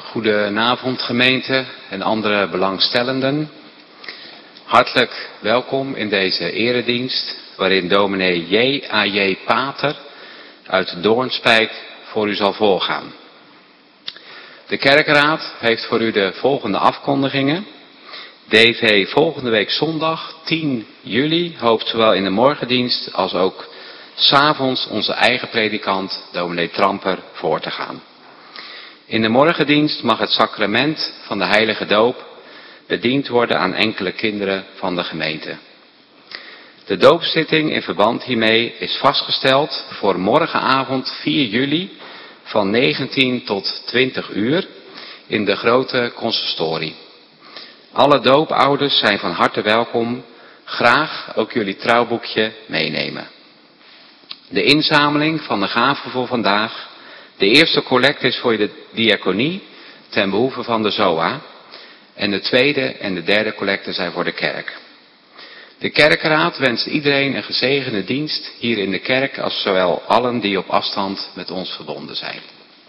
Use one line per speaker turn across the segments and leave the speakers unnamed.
Goedenavond gemeente en andere belangstellenden. Hartelijk welkom in deze eredienst waarin dominee J.A.J. Pater uit Doornspijk voor u zal voorgaan. De kerkraad heeft voor u de volgende afkondigingen. DV volgende week zondag 10 juli hoopt zowel in de morgendienst als ook 's avonds onze eigen predikant dominee Tramper voor te gaan. In de morgendienst mag het sacrament van de heilige doop bediend worden aan enkele kinderen van de gemeente. De doopzitting in verband hiermee is vastgesteld voor morgenavond 4 juli van 19 tot 20 uur in de grote consistorie. Alle doopouders zijn van harte welkom, graag ook jullie trouwboekje meenemen. De inzameling van de gaven voor vandaag. De eerste collecte is voor de diaconie ten behoeve van de ZOA. En de tweede en de derde collecte zijn voor de kerk. De kerkraad wenst iedereen een gezegende dienst hier in de kerk als zowel allen die op afstand met ons verbonden zijn.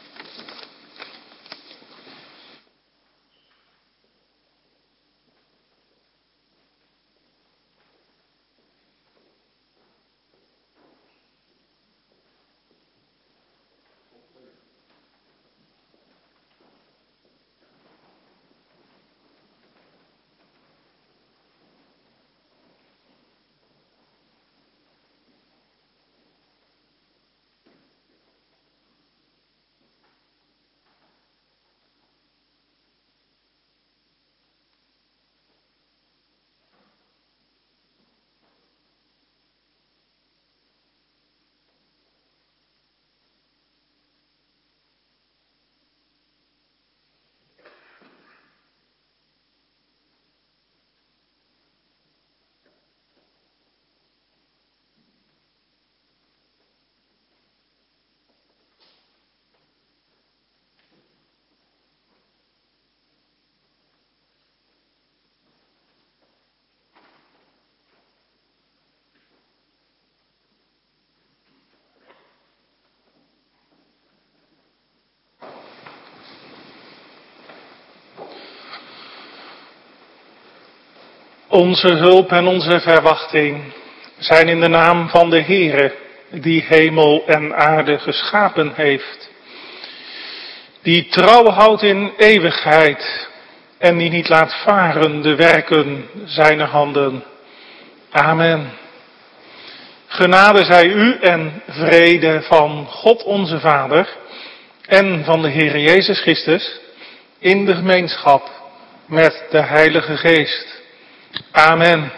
Onze hulp en onze verwachting zijn in de naam van de Heere, die hemel en aarde geschapen heeft. Die trouw houdt in eeuwigheid en die niet laat varen de werken zijner handen. Amen. Genade zij u en vrede van God onze Vader en van de Heere Jezus Christus in de gemeenschap met de Heilige Geest. Amen.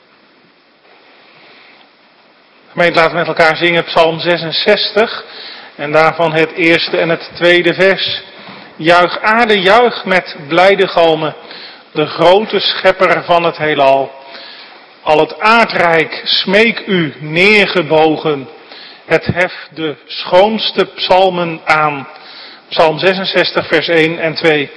Gemeente, laten we met elkaar zingen Psalm 66 en daarvan het eerste en het tweede vers. Juich aarde, juich met blijde galmen, de grote schepper van het heelal. Al het aardrijk smeek u neergebogen, het heft de schoonste psalmen aan. Psalm 66 vers 1 en 2.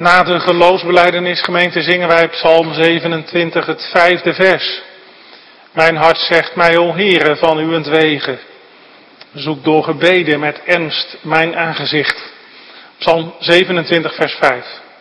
Na de geloofsbelijdenis, gemeente, zingen wij Psalm 27, het 5e vers. Mijn hart zegt mij, o Heere, van uwentwege. Zoek door gebeden met ernst mijn aangezicht. Psalm 27, vers 5.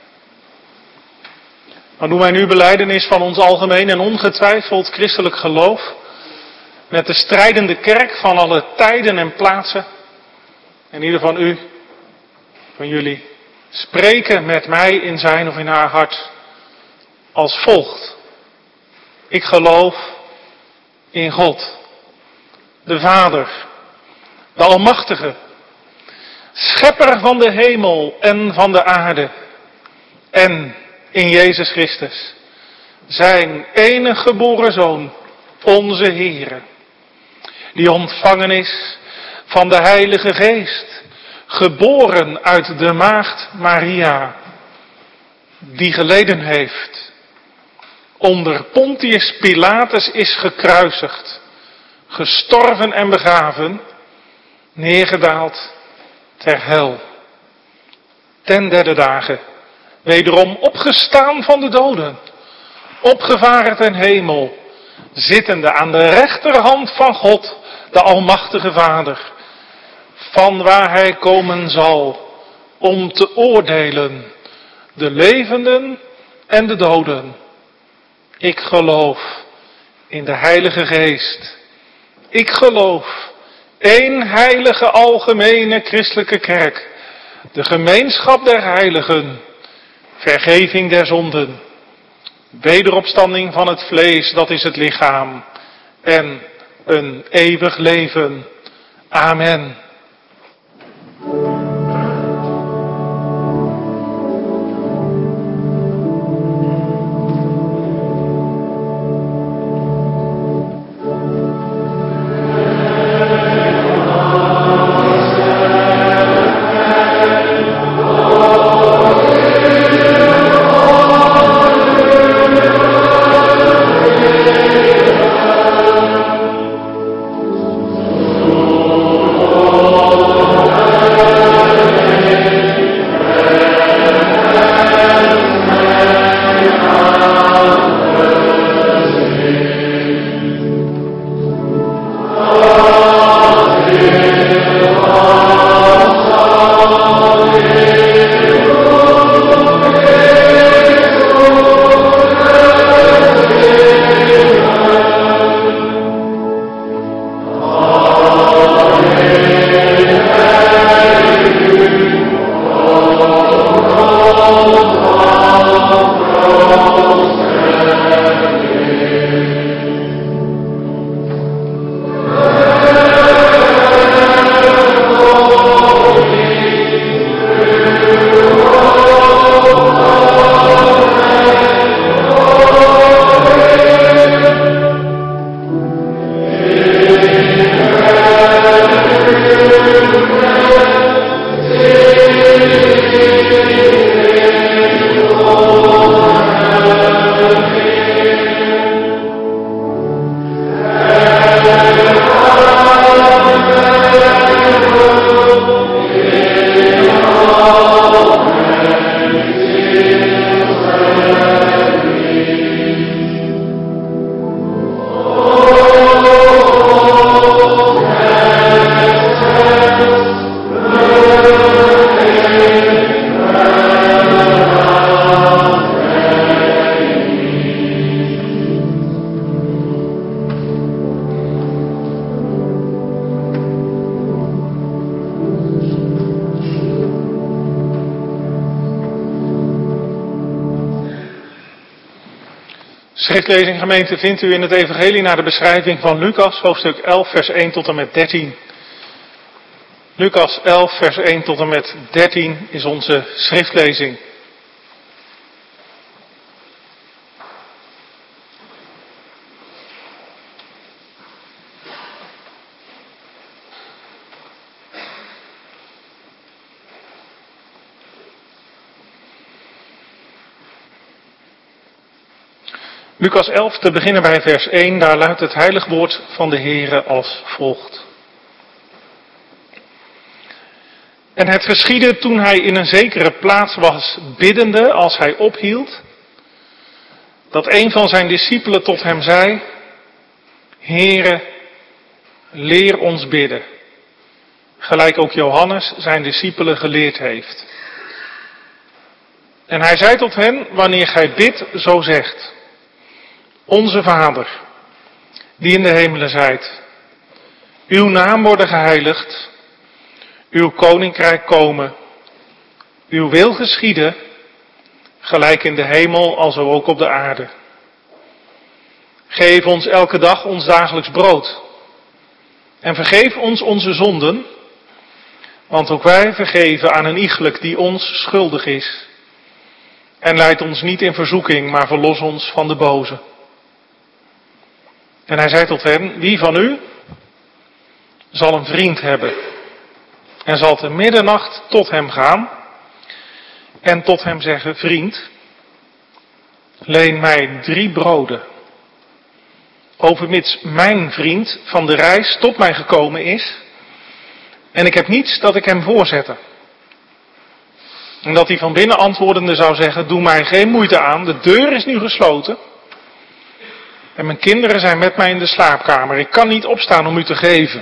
Dan doen wij nu belijdenis van ons algemeen en ongetwijfeld christelijk geloof. Met de strijdende kerk van alle tijden en plaatsen. En ieder van u, van jullie, spreken met mij in zijn of in haar hart als volgt. Ik geloof in God, de Vader, de Almachtige, Schepper van de hemel en van de aarde. En in Jezus Christus, zijn enige geboren Zoon, onze Heere, die ontvangen is van de Heilige Geest, geboren uit de maagd Maria, die geleden heeft, onder Pontius Pilatus is gekruisigd, gestorven en begraven, neergedaald ter hel. Ten derde dagen, wederom opgestaan van de doden, opgevaren ten hemel, zittende aan de rechterhand van God, de Almachtige Vader, van waar hij komen zal om te oordelen de levenden en de doden. Ik geloof in de Heilige Geest. Ik geloof één heilige algemene christelijke kerk, de gemeenschap der heiligen, vergeving der zonden, wederopstanding van het vlees, dat is het lichaam, en een eeuwig leven. Amen. Schriftlezing, gemeente, vindt u in het evangelie naar de beschrijving van Lucas, hoofdstuk 11, vers 1 tot en met 13. Lucas 11, vers 1 tot en met 13 is onze schriftlezing. Lucas 11, te beginnen bij vers 1, daar luidt het heilig woord van de Heere als volgt. En het geschiedde toen hij in een zekere plaats was, biddende, als hij ophield, dat een van zijn discipelen tot hem zei: Heere, leer ons bidden, gelijk ook Johannes zijn discipelen geleerd heeft. En hij zei tot hen: wanneer gij bidt, zo zegt: Onze Vader, die in de hemelen zijt, uw naam worden geheiligd, uw koninkrijk komen, uw wil geschieden, gelijk in de hemel alzo ook op de aarde. Geef ons elke dag ons dagelijks brood. En vergeef ons onze zonden, want ook wij vergeven aan een iegelijk die ons schuldig is. En leid ons niet in verzoeking, maar verlos ons van de boze. En hij zei tot hen: wie van u zal een vriend hebben en zal te middernacht tot hem gaan en tot hem zeggen: vriend, leen mij 3 broden, overmits mijn vriend van de reis tot mij gekomen is en ik heb niets dat ik hem voorzette. En dat hij van binnen antwoordende zou zeggen: doe mij geen moeite aan, de deur is nu gesloten en mijn kinderen zijn met mij in de slaapkamer, ik kan niet opstaan om u te geven.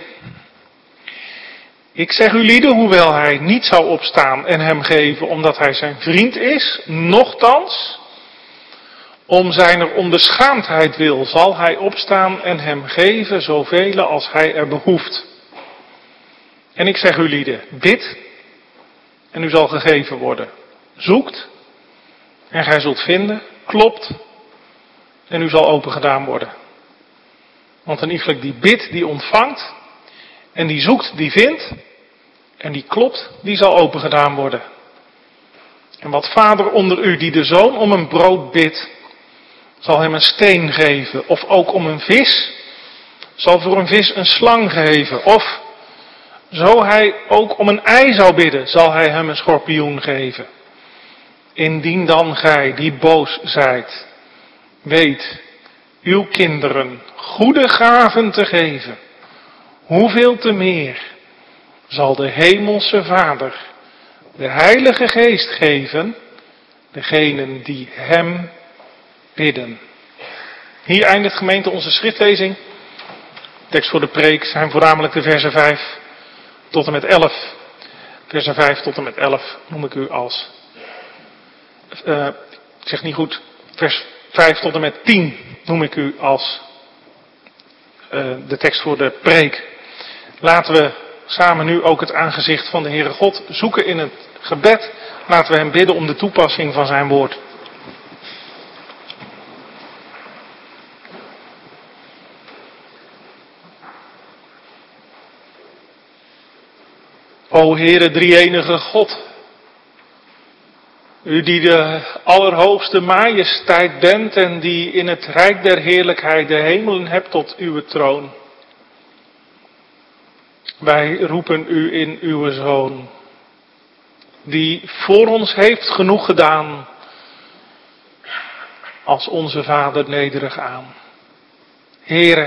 Ik zeg u lieden, hoewel hij niet zou opstaan en hem geven omdat hij zijn vriend is, nochtans, om zijner onbeschaamdheid wil, zal hij opstaan en hem geven zoveel als hij er behoeft. En ik zeg u lieden, bid en u zal gegeven worden. Zoekt en gij zult vinden, klopt en u zal opengedaan worden. Want een iegelijk die bidt, die ontvangt, en die zoekt, die vindt, en die klopt, die zal opengedaan worden. En wat vader onder u die de zoon om een brood bidt, zal hem een steen geven, of ook om een vis, zal voor een vis een slang geven, of zo hij ook om een ei zou bidden, zal hij hem een schorpioen geven. Indien dan gij, die boos zijt, weet uw kinderen goede gaven te geven, hoeveel te meer zal de hemelse Vader de Heilige Geest geven, degenen die hem bidden. Hier eindigt gemeente onze schriftlezing. Tekst voor de preek zijn voornamelijk de versen 5 tot en met 11. Versen 5 tot en met 11 noem ik u als, ik zeg niet goed, vers 5 tot en met 10 noem ik u als de tekst voor de preek. Laten we samen nu ook het aangezicht van de Heere God zoeken in het gebed. Laten we hem bidden om de toepassing van zijn woord. O Heere, drie-enige God, u die de allerhoogste majesteit bent en die in het rijk der heerlijkheid de hemelen hebt tot uw troon. Wij roepen u in uw Zoon, die voor ons heeft genoeg gedaan, als onze Vader nederig aan. Heere,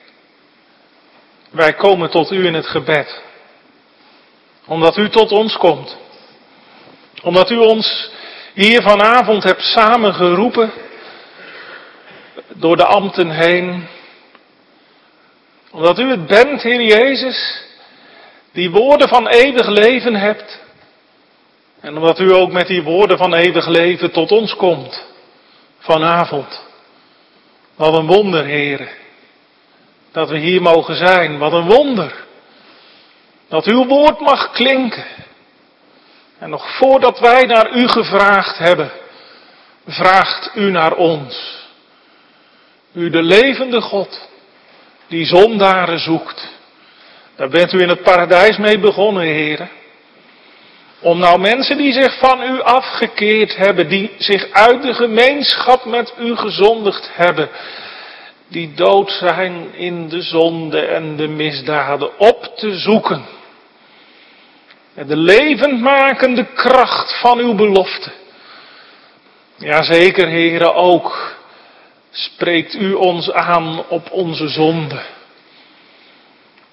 wij komen tot u in het gebed, omdat u tot ons komt. Omdat u ons hier vanavond hebt samengeroepen, door de ambten heen. Omdat u het bent, Heer Jezus, die woorden van eeuwig leven hebt. En omdat u ook met die woorden van eeuwig leven tot ons komt, vanavond. Wat een wonder, Heere, dat we hier mogen zijn. Wat een wonder, dat uw woord mag klinken. En nog voordat wij naar u gevraagd hebben, vraagt u naar ons. U de levende God, die zondaren zoekt. Daar bent u in het paradijs mee begonnen, Heere. Om nou mensen die zich van u afgekeerd hebben, die zich uit de gemeenschap met u gezondigd hebben, die dood zijn in de zonde en de misdaden, op te zoeken. En de levendmakende kracht van uw belofte. Jazeker, Heere, ook spreekt u ons aan op onze zonde.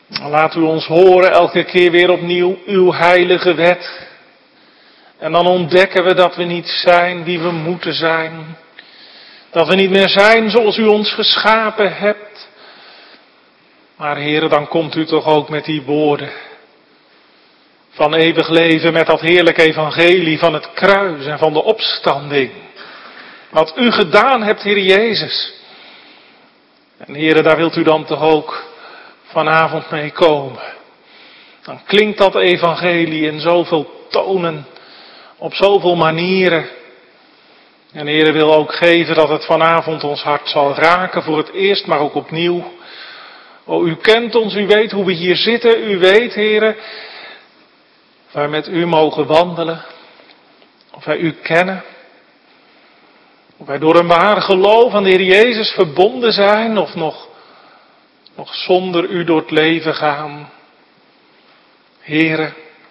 Laat u ons horen elke keer weer opnieuw uw heilige wet. En dan ontdekken we dat we niet zijn wie we moeten zijn. Dat we niet meer zijn zoals u ons geschapen hebt. Maar Heere, dan komt u toch ook met die woorden van eeuwig leven, met dat heerlijke evangelie van het kruis en van de opstanding. Wat u gedaan hebt, Heer Jezus. En Heere, daar wilt u dan toch ook vanavond mee komen. Dan klinkt dat evangelie in zoveel tonen, op zoveel manieren. En Heere wil ook geven dat het vanavond ons hart zal raken, voor het eerst, maar ook opnieuw. O, u kent ons, u weet hoe we hier zitten, u weet, Heere, of wij met u mogen wandelen, of wij u kennen, of wij door een waar geloof aan de Heer Jezus verbonden zijn, of nog zonder u door het leven gaan. Heere,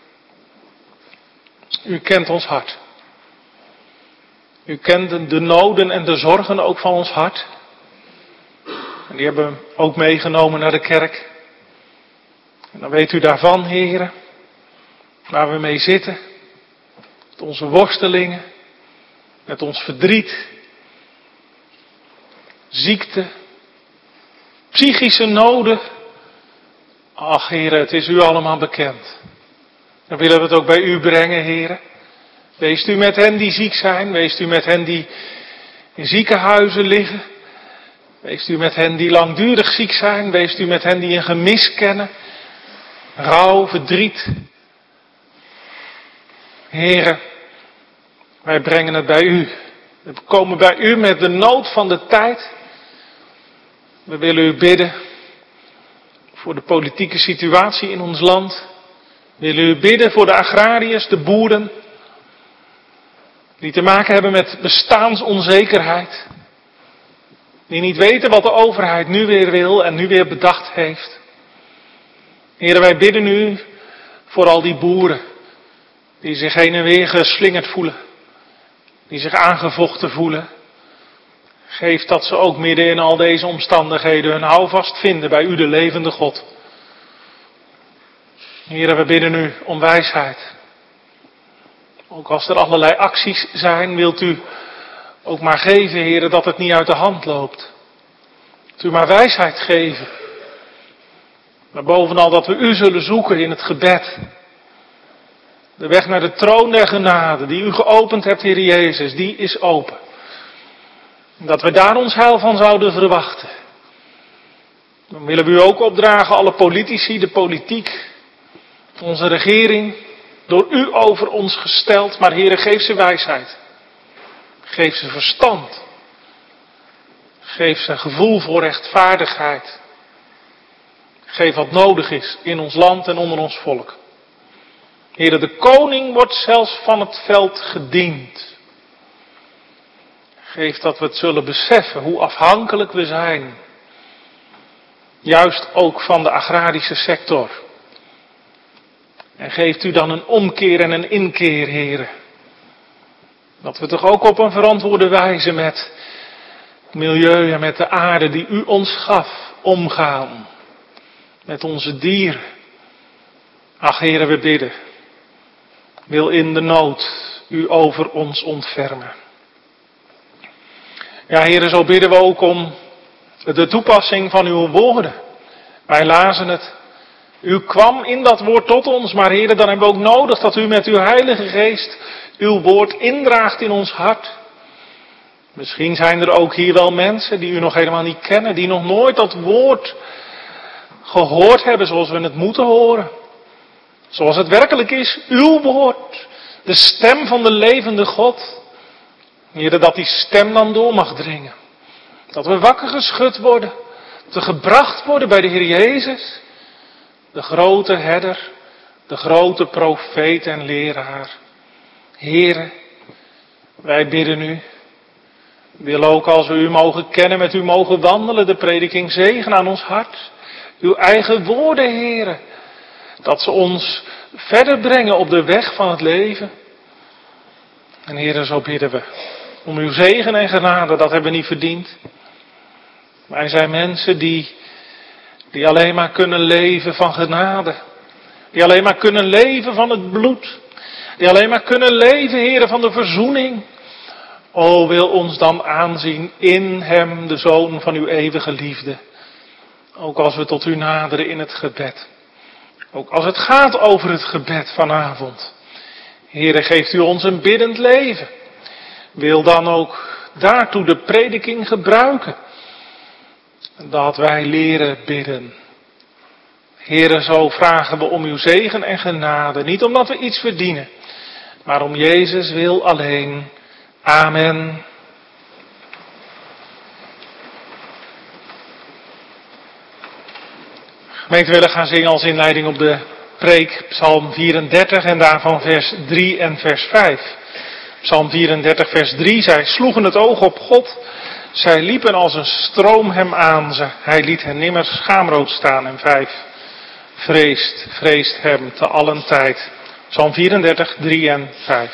u kent ons hart. U kent de noden en de zorgen ook van ons hart. En die hebben we ook meegenomen naar de kerk. En dan weet u daarvan, Heere, waar we mee zitten. Met onze worstelingen, met ons verdriet, ziekte, psychische noden. Ach, Heere, het is u allemaal bekend. Dan willen we het ook bij u brengen, Heere. Weest u met hen die ziek zijn. Weest u met hen die in ziekenhuizen liggen. Weest u met hen die langdurig ziek zijn. Weest u met hen die een gemis kennen. Rouw, verdriet. Heere, wij brengen het bij u. We komen bij u met de nood van de tijd. We willen u bidden voor de politieke situatie in ons land. We willen u bidden voor de agrariërs, de boeren. Die te maken hebben met bestaansonzekerheid. Die niet weten wat de overheid nu weer wil en nu weer bedacht heeft. Heren, wij bidden u voor al die boeren. Die zich heen en weer geslingerd voelen. Die zich aangevochten voelen. Geef dat ze ook midden in al deze omstandigheden hun houvast vinden bij u, de levende God. Heren, we bidden u om wijsheid. Ook als er allerlei acties zijn, wilt u ook maar geven, Heren, dat het niet uit de hand loopt. Dat u maar wijsheid geven. Maar bovenal dat we u zullen zoeken in het gebed. De weg naar de troon der genade, die u geopend hebt, Heer Jezus, die is open. Dat we daar ons heil van zouden verwachten. Dan willen we u ook opdragen, alle politici, de politiek, onze regering, door u over ons gesteld. Maar Heere, geef ze wijsheid. Geef ze verstand. Geef ze gevoel voor rechtvaardigheid. Geef wat nodig is in ons land en onder ons volk. Heere, de koning wordt zelfs van het veld gediend. Geef dat we het zullen beseffen hoe afhankelijk we zijn. Juist ook van de agrarische sector. En geeft u dan een omkeer en een inkeer, Heere. Dat we toch ook op een verantwoorde wijze met het milieu en met de aarde die u ons gaf omgaan. Met onze dieren. Ach, Heere, we bidden. Wil in de nood u over ons ontfermen. Ja, Heere, zo bidden we ook om de toepassing van uw woorden. Wij lazen het. U kwam in dat woord tot ons, maar Heere, dan hebben we ook nodig dat u met uw Heilige Geest uw woord indraagt in ons hart. Misschien zijn er ook hier wel mensen die u nog helemaal niet kennen, die nog nooit dat woord gehoord hebben zoals we het moeten horen. Zoals het werkelijk is, uw woord, de stem van de levende God. Heere, dat die stem dan door mag dringen. Dat we wakker geschud worden, te gebracht worden bij de Heer Jezus. De grote herder, de grote profeet en leraar. Heere, wij bidden u. Wil ook als we u mogen kennen, met u mogen wandelen, de prediking zegen aan ons hart. Uw eigen woorden, Heere. Dat ze ons verder brengen op de weg van het leven. En Heere, zo bidden we. Om uw zegen en genade, dat hebben we niet verdiend. Wij zijn mensen die Die alleen maar kunnen leven van genade. Die alleen maar kunnen leven van het bloed. Die alleen maar kunnen leven, Heere, van de verzoening. O, wil ons dan aanzien in Hem, de Zoon van uw eeuwige liefde. Ook als we tot u naderen in het gebed. Ook als het gaat over het gebed vanavond. Heere, geeft u ons een biddend leven. Wil dan ook daartoe de prediking gebruiken. Dat wij leren bidden. Heere, zo vragen we om uw zegen en genade. Niet omdat we iets verdienen, maar om Jezus wil alleen. Amen. Gemeente, willen gaan zingen als inleiding op de preek Psalm 34 en daarvan vers 3 en vers 5. Psalm 34 vers 3, zij sloegen het oog op God, zij liepen als een stroom hem aan, hij liet hen nimmer schaamrood staan. En 5, vreest hem te allen tijd. Psalm 34, 3 en 5.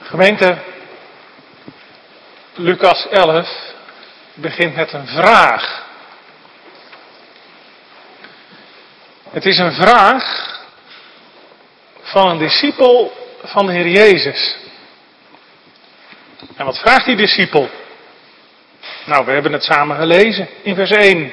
Gemeente, Lucas 11 begint met een vraag. Het is een vraag van een discipel van de Heer Jezus. En wat vraagt die discipel? Nou, we hebben het samen gelezen in vers 1.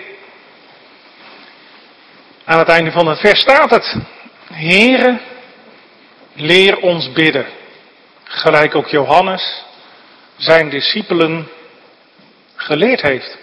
Aan het einde van het vers staat het: Heere, leer ons bidden. Gelijk ook Johannes zijn discipelen geleerd heeft.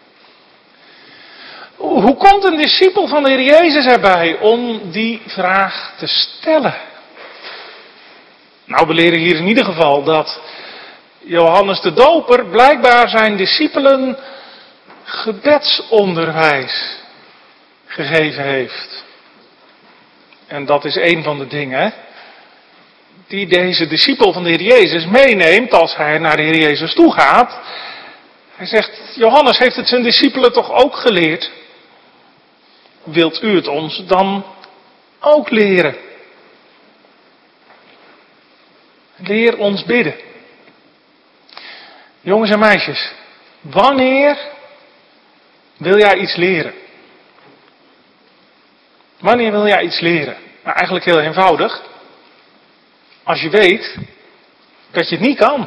Hoe komt een discipel van de Heer Jezus erbij om die vraag te stellen? Nou, we leren hier in ieder geval dat Johannes de Doper blijkbaar zijn discipelen gebedsonderwijs gegeven heeft. En dat is een van de dingen die deze discipel van de Heer Jezus meeneemt als hij naar de Heer Jezus toe gaat. Hij zegt, Johannes heeft het zijn discipelen toch ook geleerd? Wilt u het ons dan ook leren? Leer ons bidden. Jongens en meisjes, wanneer wil jij iets leren? Wanneer wil jij iets leren? Nou, eigenlijk heel eenvoudig. Als je weet dat je het niet kan.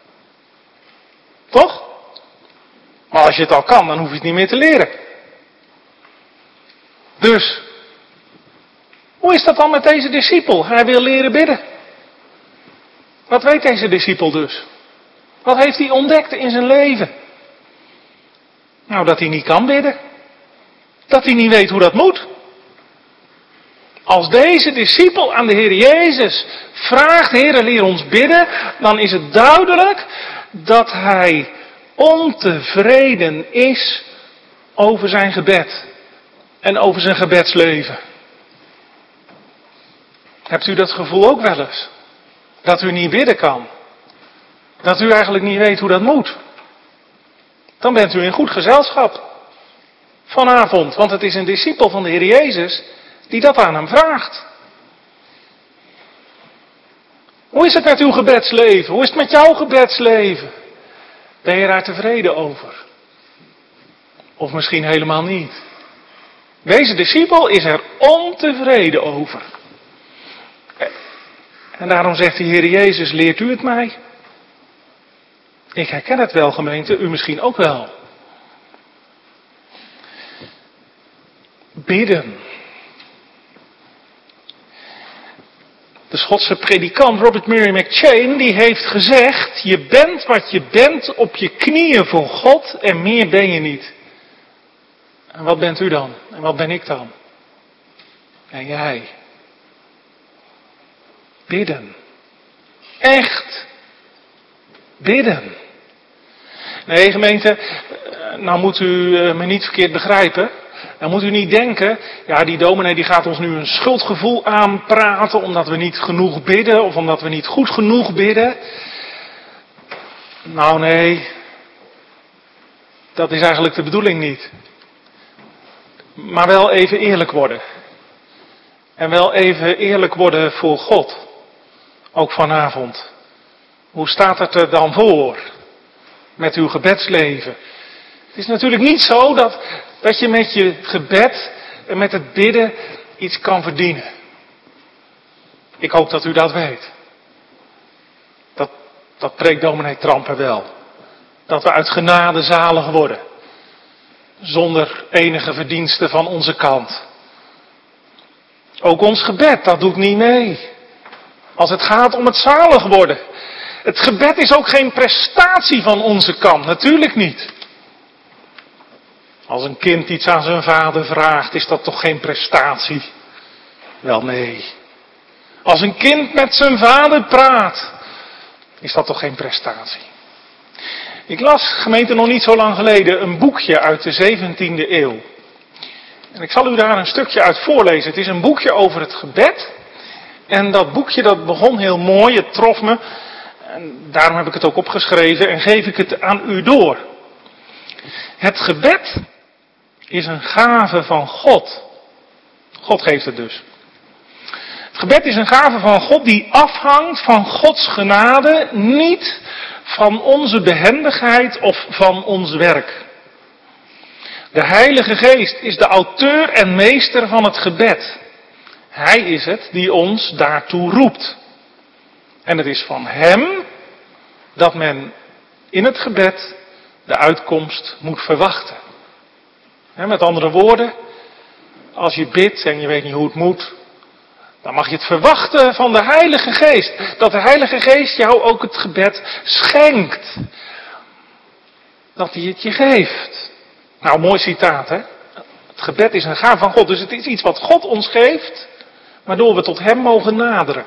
Toch? Maar als je het al kan, dan hoef je het niet meer te leren. Dus, hoe is dat dan met deze discipel? Hij wil leren bidden. Wat weet deze discipel dus? Wat heeft hij ontdekt in zijn leven? Nou, dat hij niet kan bidden. Dat hij niet weet hoe dat moet. Als deze discipel aan de Heer Jezus vraagt, Heere, leer ons bidden, dan is het duidelijk dat hij ontevreden is over zijn gebed en over zijn gebedsleven. Hebt u dat gevoel ook wel eens? Dat u niet bidden kan? Dat u eigenlijk niet weet hoe dat moet? Dan bent u in goed gezelschap vanavond, want het is een discipel van de Heer Jezus die dat aan hem vraagt. Hoe is het met uw gebedsleven? Hoe is het met jouw gebedsleven? Ben je daar tevreden over? Of misschien helemaal niet? Deze discipel is er ontevreden over. En daarom zegt de Heer Jezus, leert u het mij? Ik herken het wel, gemeente, u misschien ook wel. Bidden. De Schotse predikant Robert Murray McCheyne, die heeft gezegd, je bent wat je bent op je knieën voor God en meer ben je niet. En wat bent u dan? En wat ben ik dan? En jij? Bidden. Echt. Bidden. Nee, gemeente, nou moet u me niet verkeerd begrijpen. Dan moet u niet denken, ja, die dominee die gaat ons nu een schuldgevoel aanpraten omdat we niet genoeg bidden of omdat we niet goed genoeg bidden. Nou nee, dat is eigenlijk de bedoeling niet. Maar wel even eerlijk worden. En wel even eerlijk worden voor God. Ook vanavond. Hoe staat het er dan voor met uw gebedsleven? Het is natuurlijk niet zo dat je met je gebed en met het bidden iets kan verdienen. Ik hoop dat u dat weet. Dat preekt dominee Tramper wel. Dat we uit genade zalig worden. Zonder enige verdienste van onze kant. Ook ons gebed, dat doet niet mee. Als het gaat om het zalig worden. Het gebed is ook geen prestatie van onze kant, natuurlijk niet. Als een kind iets aan zijn vader vraagt, is dat toch geen prestatie? Wel nee. Als een kind met zijn vader praat, is dat toch geen prestatie? Ik las, gemeente, nog niet zo lang geleden een boekje uit de 17e eeuw. En ik zal u daar een stukje uit voorlezen. Het is een boekje over het gebed. En dat boekje dat begon heel mooi, het trof me. En daarom heb ik het ook opgeschreven en geef ik het aan u door. Het gebed is een gave van God. God geeft het dus. Het gebed is een gave van God die afhangt van Gods genade, niet van onze behendigheid of van ons werk. De Heilige Geest is de auteur en meester van het gebed. Hij is het die ons daartoe roept. En het is van Hem dat men in het gebed de uitkomst moet verwachten. Met andere woorden, als je bidt en je weet niet hoe het moet, dan mag je het verwachten van de Heilige Geest. Dat de Heilige Geest jou ook het gebed schenkt. Dat hij het je geeft. Nou, mooi citaat, hè? Het gebed is een gave van God. Dus het is iets wat God ons geeft, waardoor we tot Hem mogen naderen.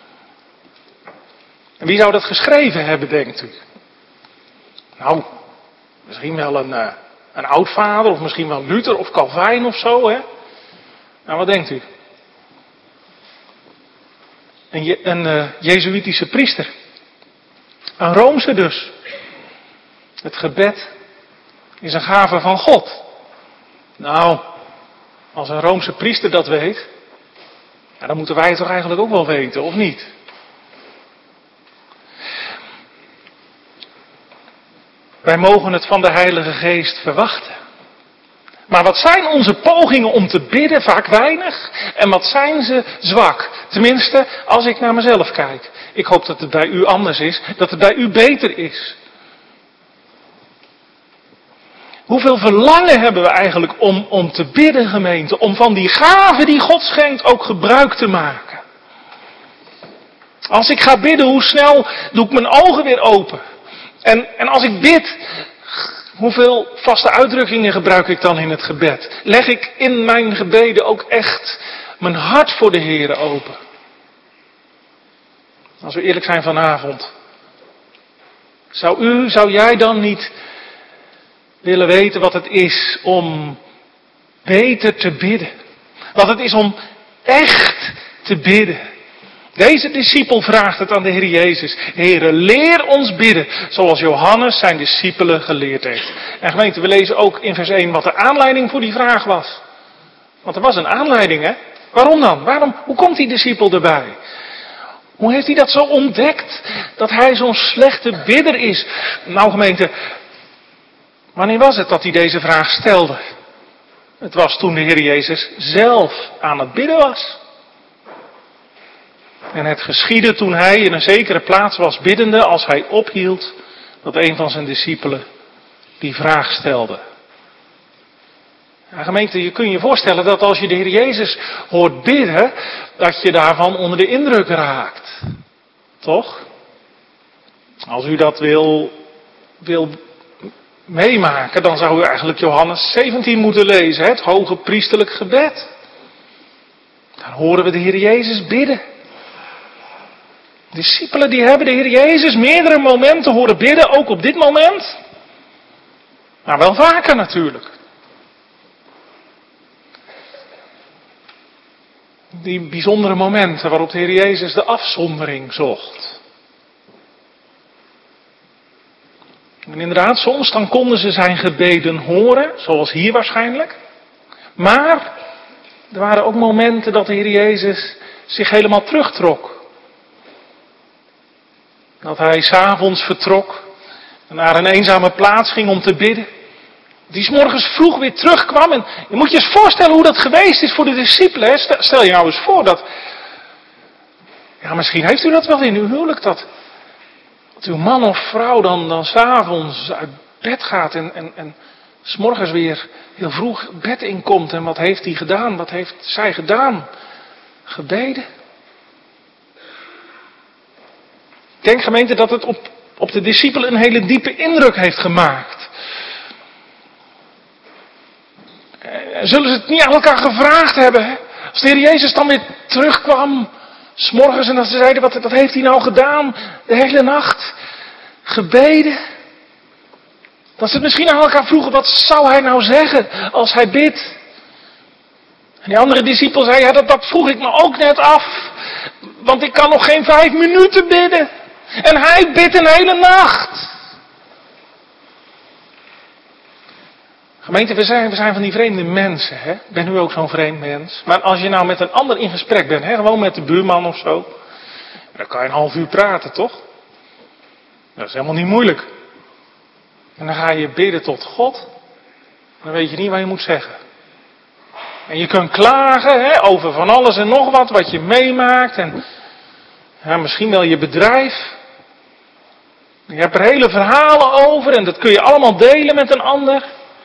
En wie zou dat geschreven hebben, denkt u? Nou, misschien wel een oudvader, of misschien wel Luther of Calvijn of zo, hè? Nou, wat denkt u? Een Jezuïtische priester. Een Roomse dus. Het gebed is een gave van God. Nou, als een Roomse priester dat weet, dan moeten wij het toch eigenlijk ook wel weten, of niet? Wij mogen het van de Heilige Geest verwachten. Maar wat zijn onze pogingen om te bidden? Vaak weinig. En wat zijn ze zwak? Tenminste, als ik naar mezelf kijk. Ik hoop dat het bij u anders is. Dat het bij u beter is. Hoeveel verlangen hebben we eigenlijk om te bidden, gemeente? Om van die gaven die God schenkt ook gebruik te maken. Als ik ga bidden, hoe snel doe ik mijn ogen weer open? En als ik bid, hoeveel vaste uitdrukkingen gebruik ik dan in het gebed? Leg ik in mijn gebeden ook echt mijn hart voor de Heere open? Als we eerlijk zijn vanavond. Zou jij dan niet willen weten wat het is om beter te bidden? Wat het is om echt te bidden? Deze discipel vraagt het aan de Heer Jezus. Heere, leer ons bidden, zoals Johannes zijn discipelen geleerd heeft. En gemeente, we lezen ook in vers 1 wat de aanleiding voor die vraag was. Want er was een aanleiding, hè? Waarom dan? Hoe komt die discipel erbij? Hoe heeft hij dat zo ontdekt, dat hij zo'n slechte bidder is? Nou gemeente, wanneer was het dat hij deze vraag stelde? Het was toen de Heer Jezus zelf aan het bidden was. En het geschiedde toen hij in een zekere plaats was biddende, als hij ophield, dat een van zijn discipelen die vraag stelde. Ja, gemeente, je kunt je voorstellen dat als je de Heer Jezus hoort bidden, dat je daarvan onder de indruk raakt. Toch? Als u dat wil meemaken, dan zou u eigenlijk Johannes 17 moeten lezen, het hoge priesterlijk gebed. Daar horen we de Heer Jezus bidden. Discipelen die hebben de Heer Jezus meerdere momenten horen bidden, ook op dit moment. Maar wel vaker natuurlijk. Die bijzondere momenten waarop de Heer Jezus de afzondering zocht. En inderdaad, soms dan konden ze zijn gebeden horen, zoals hier waarschijnlijk. Maar er waren ook momenten dat de Heer Jezus zich helemaal terugtrok. Dat hij 's avonds vertrok en naar een eenzame plaats ging om te bidden. Die 's morgens vroeg weer terugkwam. En je moet je eens voorstellen hoe dat geweest is voor de discipelen. Hè? Stel je nou eens voor dat... Ja, misschien heeft u dat wel in uw huwelijk. Dat uw man of vrouw dan 's avonds uit bed gaat. En 's morgens weer heel vroeg bed inkomt. En wat heeft hij gedaan? Wat heeft zij gedaan? Gebeden. Ik denk, gemeente, dat het op de discipelen een hele diepe indruk heeft gemaakt. Zullen ze het niet aan elkaar gevraagd hebben? Hè? Als de Heer Jezus dan weer terugkwam, 's morgens, en dat ze zeiden, wat heeft hij nou gedaan? De hele nacht gebeden. Dat ze het misschien aan elkaar vroegen, wat zou hij nou zeggen als hij bidt? En die andere discipel zei, ja, dat vroeg ik me ook net af. Want ik kan nog geen 5 minuten bidden. En hij bidt een hele nacht. Gemeente, we zijn van die vreemde mensen, hè? Ben u ook zo'n vreemd mens? Maar als je nou met een ander in gesprek bent, hè? Gewoon met de buurman of zo. Dan kan je een half uur praten, toch? Dat is helemaal niet moeilijk. En dan ga je bidden tot God. Dan weet je niet wat je moet zeggen. En je kunt klagen, hè, over van alles en nog wat je meemaakt. En ja, misschien wel je bedrijf. Je hebt er hele verhalen over en dat kun je allemaal delen met een ander.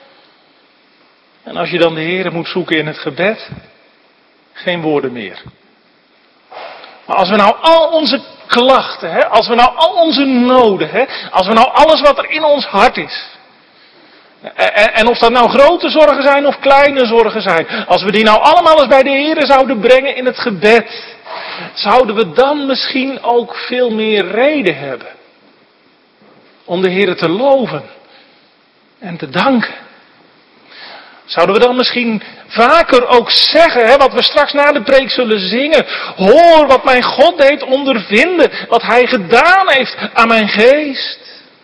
En als je dan de Heere moet zoeken in het gebed, geen woorden meer. Maar als we nou al onze klachten, hè, als we nou al onze noden, hè, als we nou alles wat er in ons hart is. En of dat nou grote zorgen zijn of kleine zorgen zijn. Als we die nou allemaal eens bij de Heere zouden brengen in het gebed. Zouden we dan misschien ook veel meer reden hebben. Om de Heere te loven. En te danken. Zouden we dan misschien vaker ook zeggen, hè, wat we straks na de preek zullen zingen. Hoor wat mijn God deed ondervinden. Wat Hij gedaan heeft aan mijn geest.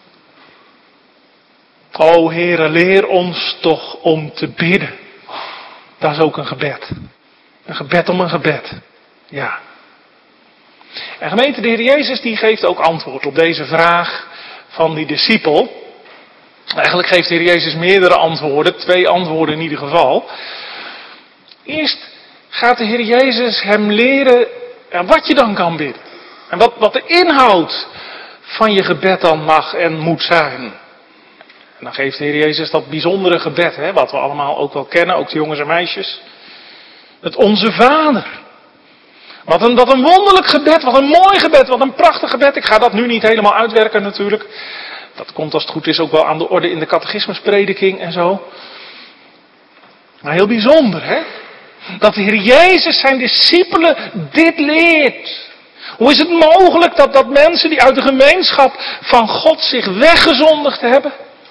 O Heere, leer ons toch om te bidden. Dat is ook een gebed. Een gebed om een gebed. Ja. En gemeente, de Heer Jezus die geeft ook antwoord op deze vraag van die discipel. Eigenlijk geeft de Heer Jezus meerdere antwoorden. 2 antwoorden in ieder geval. Eerst gaat de Heer Jezus hem leren wat je dan kan bidden. En wat de inhoud van je gebed dan mag en moet zijn. En dan geeft de Heer Jezus dat bijzondere gebed, hè, wat we allemaal ook wel kennen, ook de jongens en meisjes. Het Onze Vader. Wat een wonderlijk gebed, wat een mooi gebed, wat een prachtig gebed. Ik ga dat nu niet helemaal uitwerken natuurlijk. Dat komt als het goed is ook wel aan de orde in de catechismusprediking en zo. Maar heel bijzonder, hè? Dat de Heer Jezus zijn discipelen dit leert. Hoe is het mogelijk dat mensen die uit de gemeenschap van God zich weggezondigd hebben,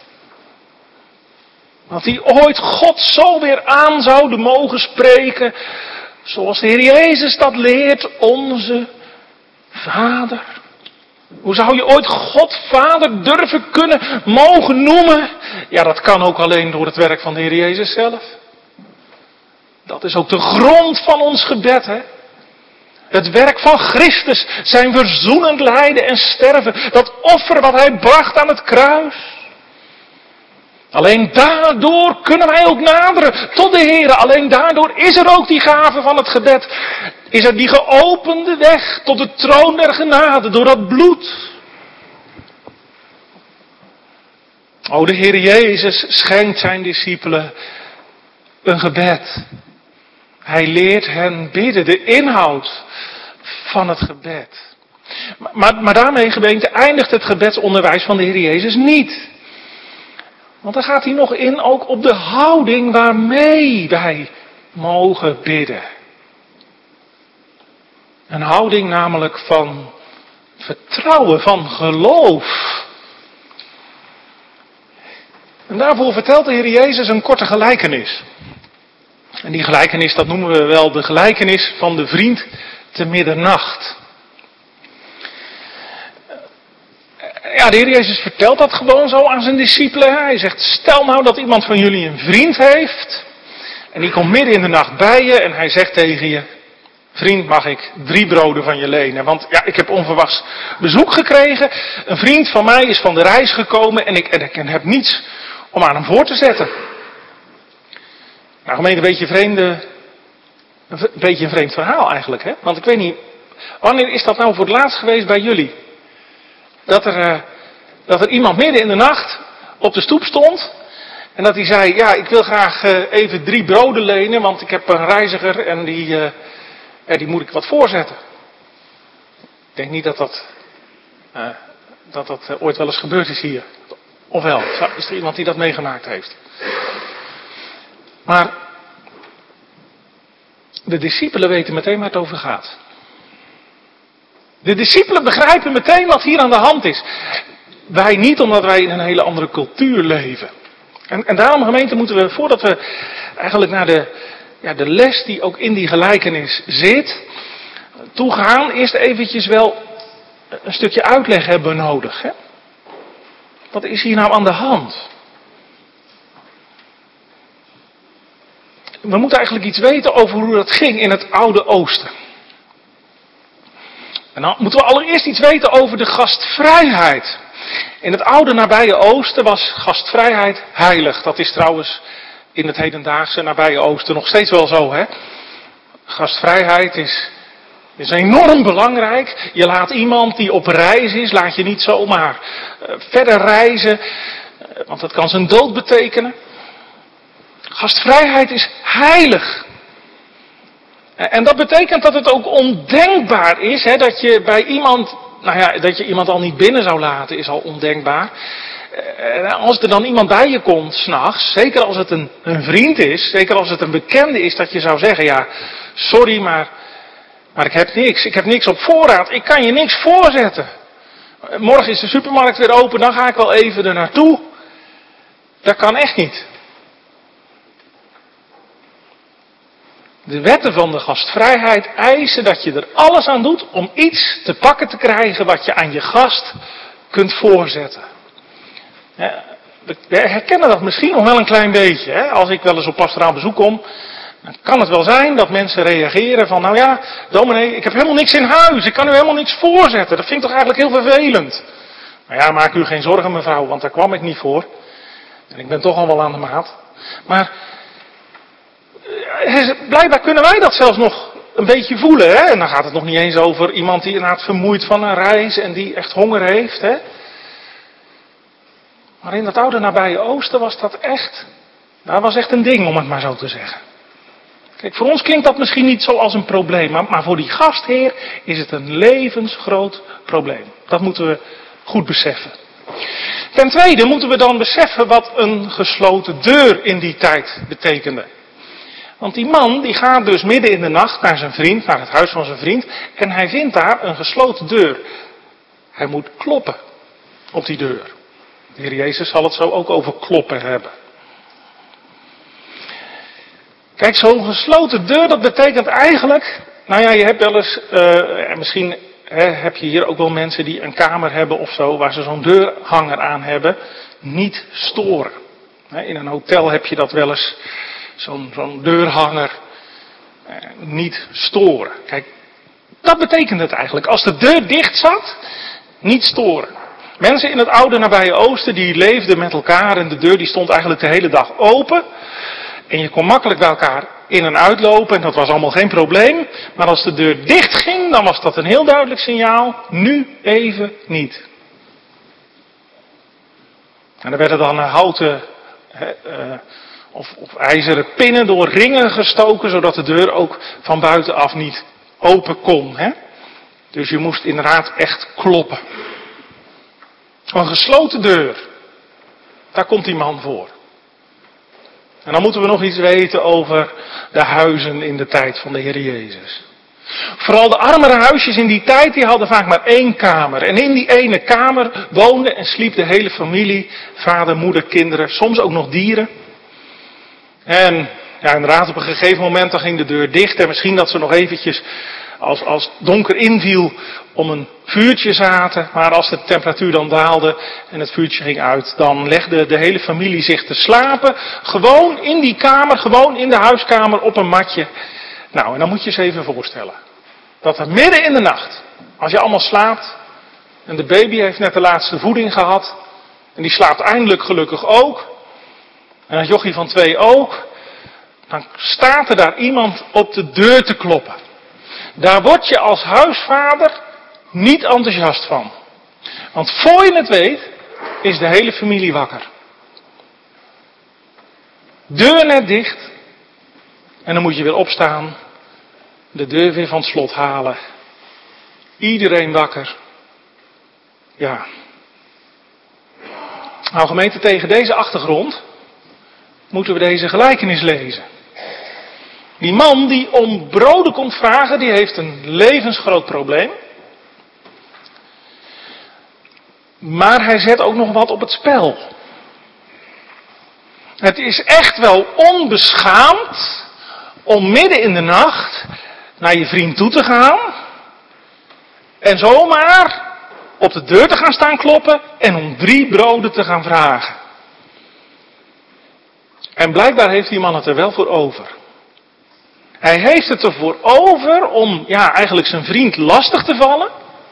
dat die ooit God zo weer aan zouden mogen spreken, zoals de Heer Jezus dat leert, onze Vader. Hoe zou je ooit God Vader durven kunnen mogen noemen? Ja, dat kan ook alleen door het werk van de Heer Jezus zelf. Dat is ook de grond van ons gebed, hè. Het werk van Christus, zijn verzoenend lijden en sterven, dat offer wat Hij bracht aan het kruis. Alleen daardoor kunnen wij ook naderen tot de Heer. Alleen daardoor is er ook die gave van het gebed. Is er die geopende weg tot de troon der genade door dat bloed. O, de Heer Jezus schenkt zijn discipelen een gebed. Hij leert hen bidden, de inhoud van het gebed. Maar daarmee, gemeente, eindigt het gebedsonderwijs van de Heer Jezus niet. Want dan gaat hij nog in ook op de houding waarmee wij mogen bidden. Een houding namelijk van vertrouwen, van geloof. En daarvoor vertelt de Heer Jezus een korte gelijkenis. En die gelijkenis, dat noemen we wel de gelijkenis van de vriend te middernacht. Ja, de Heer Jezus vertelt dat gewoon zo aan zijn discipelen. Hij zegt, stel nou dat iemand van jullie een vriend heeft. En die komt midden in de nacht bij je en hij zegt tegen je, vriend, mag ik 3 broden van je lenen? Want ja, ik heb onverwachts bezoek gekregen. Een vriend van mij is van de reis gekomen en ik heb niets om aan hem voor te zetten. Nou, gemeente, een beetje een vreemd verhaal eigenlijk, hè? Want ik weet niet, wanneer is dat nou voor het laatst geweest bij jullie? Dat er iemand midden in de nacht op de stoep stond. En dat hij zei, ja, ik wil graag even 3 broden lenen, want ik heb een reiziger en die moet ik wat voorzetten. Ik denk niet dat ooit wel eens gebeurd is hier. Of wel, is er iemand die dat meegemaakt heeft? Maar de discipelen weten meteen waar het over gaat. De discipelen begrijpen meteen wat hier aan de hand is. Wij niet, omdat wij in een hele andere cultuur leven. En daarom, gemeente, moeten we, voordat we eigenlijk naar de les die ook in die gelijkenis zit, toegaan, eerst eventjes wel een stukje uitleg hebben nodig. Hè? Wat is hier nou aan de hand? we moeten eigenlijk iets weten over hoe dat ging in het Oude Oosten. En dan moeten we allereerst iets weten over de gastvrijheid. In het oude nabije Oosten was gastvrijheid heilig. Dat is trouwens in het hedendaagse nabije Oosten nog steeds wel zo, hè? Gastvrijheid is enorm belangrijk. Je laat iemand die op reis is, laat je niet zomaar verder reizen, want dat kan zijn dood betekenen. Gastvrijheid is heilig. En dat betekent dat het ook ondenkbaar is, hè, dat je bij iemand, dat je iemand al niet binnen zou laten, is al ondenkbaar. Als er dan iemand bij je komt 's nachts, zeker als het een vriend is, zeker als het een bekende is, dat je zou zeggen, ja, sorry, maar ik heb niks. Ik heb niks op voorraad. Ik kan je niks voorzetten. Morgen is de supermarkt weer open, dan ga ik wel even er naartoe. Dat kan echt niet. De wetten van de gastvrijheid eisen dat je er alles aan doet om iets te pakken te krijgen wat je aan je gast kunt voorzetten. We herkennen dat misschien nog wel een klein beetje. Hè? Als ik wel eens op pastoraal bezoek kom, dan kan het wel zijn dat mensen reageren van, nou ja, dominee, ik heb helemaal niks in huis, ik kan u helemaal niks voorzetten. Dat vind ik toch eigenlijk heel vervelend. Nou ja, maak u geen zorgen mevrouw, want daar kwam ik niet voor. En ik ben toch al wel aan de maat. Maar blijkbaar kunnen wij dat zelfs nog een beetje voelen. Hè? En dan gaat het nog niet eens over iemand die inderdaad vermoeid van een reis en die echt honger heeft. Hè? Maar in dat oude nabije Oosten was dat echt een ding, om het maar zo te zeggen. Kijk, voor ons klinkt dat misschien niet zo als een probleem, maar voor die gastheer is het een levensgroot probleem. Dat moeten we goed beseffen. Ten tweede moeten we dan beseffen wat een gesloten deur in die tijd betekende. Want die man die gaat dus midden in de nacht naar zijn vriend, naar het huis van zijn vriend, en hij vindt daar een gesloten deur. Hij moet kloppen op die deur. De Heer Jezus zal het zo ook over kloppen hebben. Kijk, zo'n gesloten deur, dat betekent eigenlijk, je hebt wel eens, misschien heb je hier ook wel mensen die een kamer hebben of zo, waar ze zo'n deurhanger aan hebben, niet storen. In een hotel heb je dat wel eens, zo'n deurhanger, niet storen. Kijk, dat betekent het eigenlijk. Als de deur dicht zat, niet storen. Mensen in het oude nabije Oosten, die leefden met elkaar en de deur die stond eigenlijk de hele dag open. En je kon makkelijk bij elkaar in en uitlopen en dat was allemaal geen probleem. Maar als de deur dicht ging, dan was dat een heel duidelijk signaal, nu even niet. En er werden dan houten of ijzeren pinnen door ringen gestoken, zodat de deur ook van buitenaf niet open kon. Hè? Dus je moest inderdaad echt kloppen. Een gesloten deur, daar komt die man voor. En dan moeten we nog iets weten over de huizen in de tijd van de Heer Jezus. Vooral de armere huisjes in die tijd, die hadden vaak maar één kamer. En in die ene kamer woonde en sliep de hele familie, vader, moeder, kinderen, soms ook nog dieren. En inderdaad, op een gegeven moment dan ging de deur dicht en misschien dat ze nog eventjes, als het donker inviel, om een vuurtje zaten. Maar als de temperatuur dan daalde en het vuurtje ging uit, dan legde de hele familie zich te slapen. Gewoon in die kamer, gewoon in de huiskamer op een matje. Nou, en dan moet je je eens even voorstellen. Dat er midden in de nacht, als je allemaal slaapt, en de baby heeft net de laatste voeding gehad, en die slaapt eindelijk gelukkig ook, en dat jochie van 2 ook, dan staat er daar iemand op de deur te kloppen. Daar word je als huisvader niet enthousiast van. Want voor je het weet, is de hele familie wakker. Deur net dicht. En dan moet je weer opstaan. De deur weer van het slot halen. Iedereen wakker. Ja. Nou gemeente, tegen deze achtergrond moeten we deze gelijkenis lezen. Die man die om broden komt vragen, die heeft een levensgroot probleem. Maar hij zet ook nog wat op het spel. Het is echt wel onbeschaamd om midden in de nacht naar je vriend toe te gaan. En zomaar op de deur te gaan staan kloppen en om 3 broden te gaan vragen. En blijkbaar heeft die man het er wel voor over. Hij heeft het ervoor over om eigenlijk zijn vriend lastig te vallen.